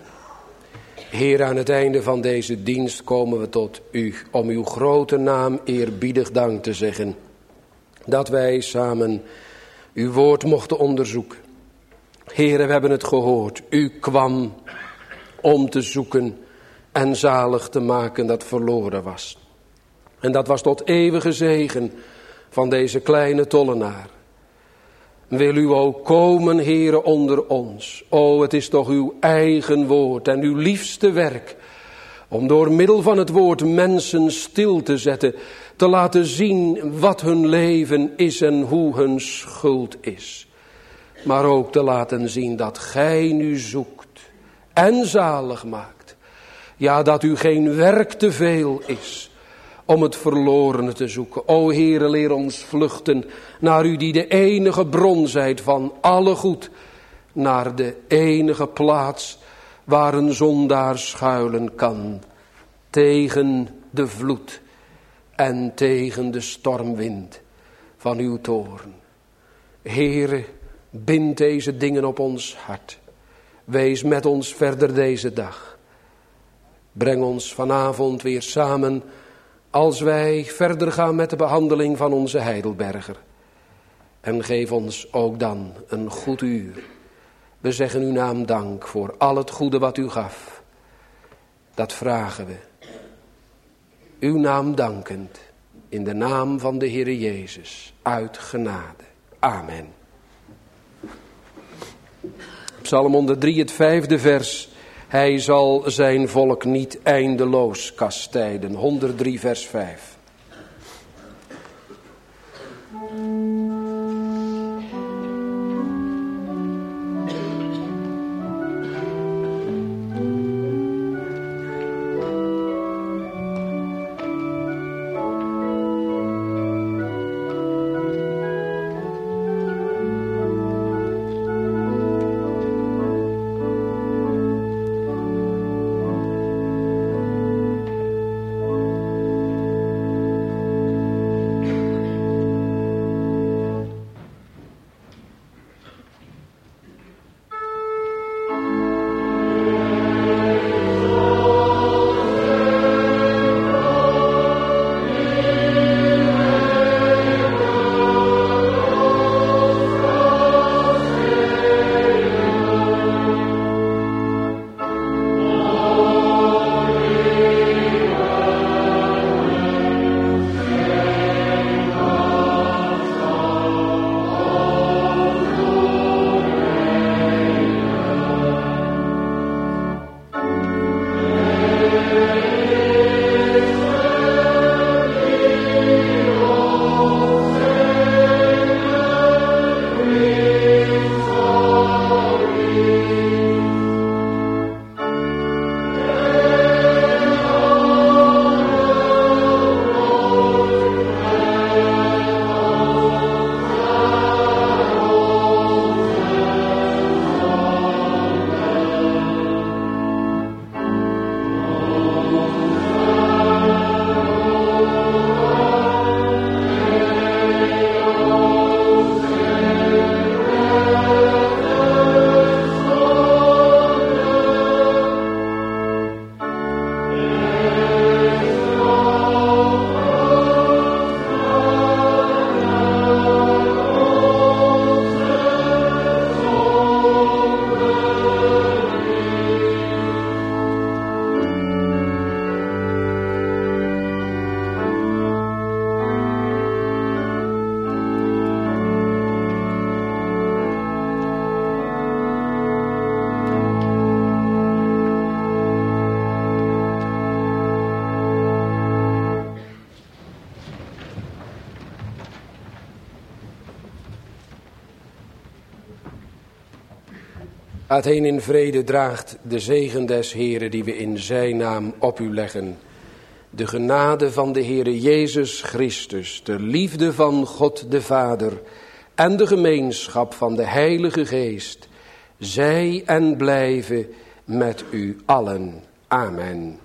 Speaker 1: Heer, aan het einde van deze dienst komen we tot u om uw grote naam eerbiedig dank te zeggen. Dat wij samen uw woord mochten onderzoeken. Heer, we hebben het gehoord. U kwam om te zoeken en zalig te maken dat verloren was. En dat was tot eeuwige zegen van deze kleine tollenaar. Wil u ook komen, Heere, onder ons. O, het is toch uw eigen woord en uw liefste werk, om door middel van het woord mensen stil te zetten, te laten zien wat hun leven is en hoe hun schuld is. Maar ook te laten zien dat gij nu zoekt en zalig maakt. Ja, dat u geen werk te veel is om het verlorene te zoeken. O Heere, leer ons vluchten naar u die de enige bron zijt van alle goed. Naar de enige plaats waar een zondaar schuilen kan. Tegen de vloed en tegen de stormwind van uw toorn. Heere, bind deze dingen op ons hart. Wees met ons verder deze dag. Breng ons vanavond weer samen als wij verder gaan met de behandeling van onze Heidelberger. En geef ons ook dan een goed uur. We zeggen uw naam dank voor al het goede wat u gaf. Dat vragen we. Uw naam dankend, in de naam van de Heere Jezus, uit genade. Amen. Psalm 103, het 5e vers. Hij zal zijn volk niet eindeloos kastijden. 103, vers 5. Gaat heen in vrede, draagt de zegen des Heeren die we in zijn naam op u leggen. De genade van de Heere Jezus Christus, de liefde van God de Vader en de gemeenschap van de Heilige Geest, zij en blijven met u allen. Amen.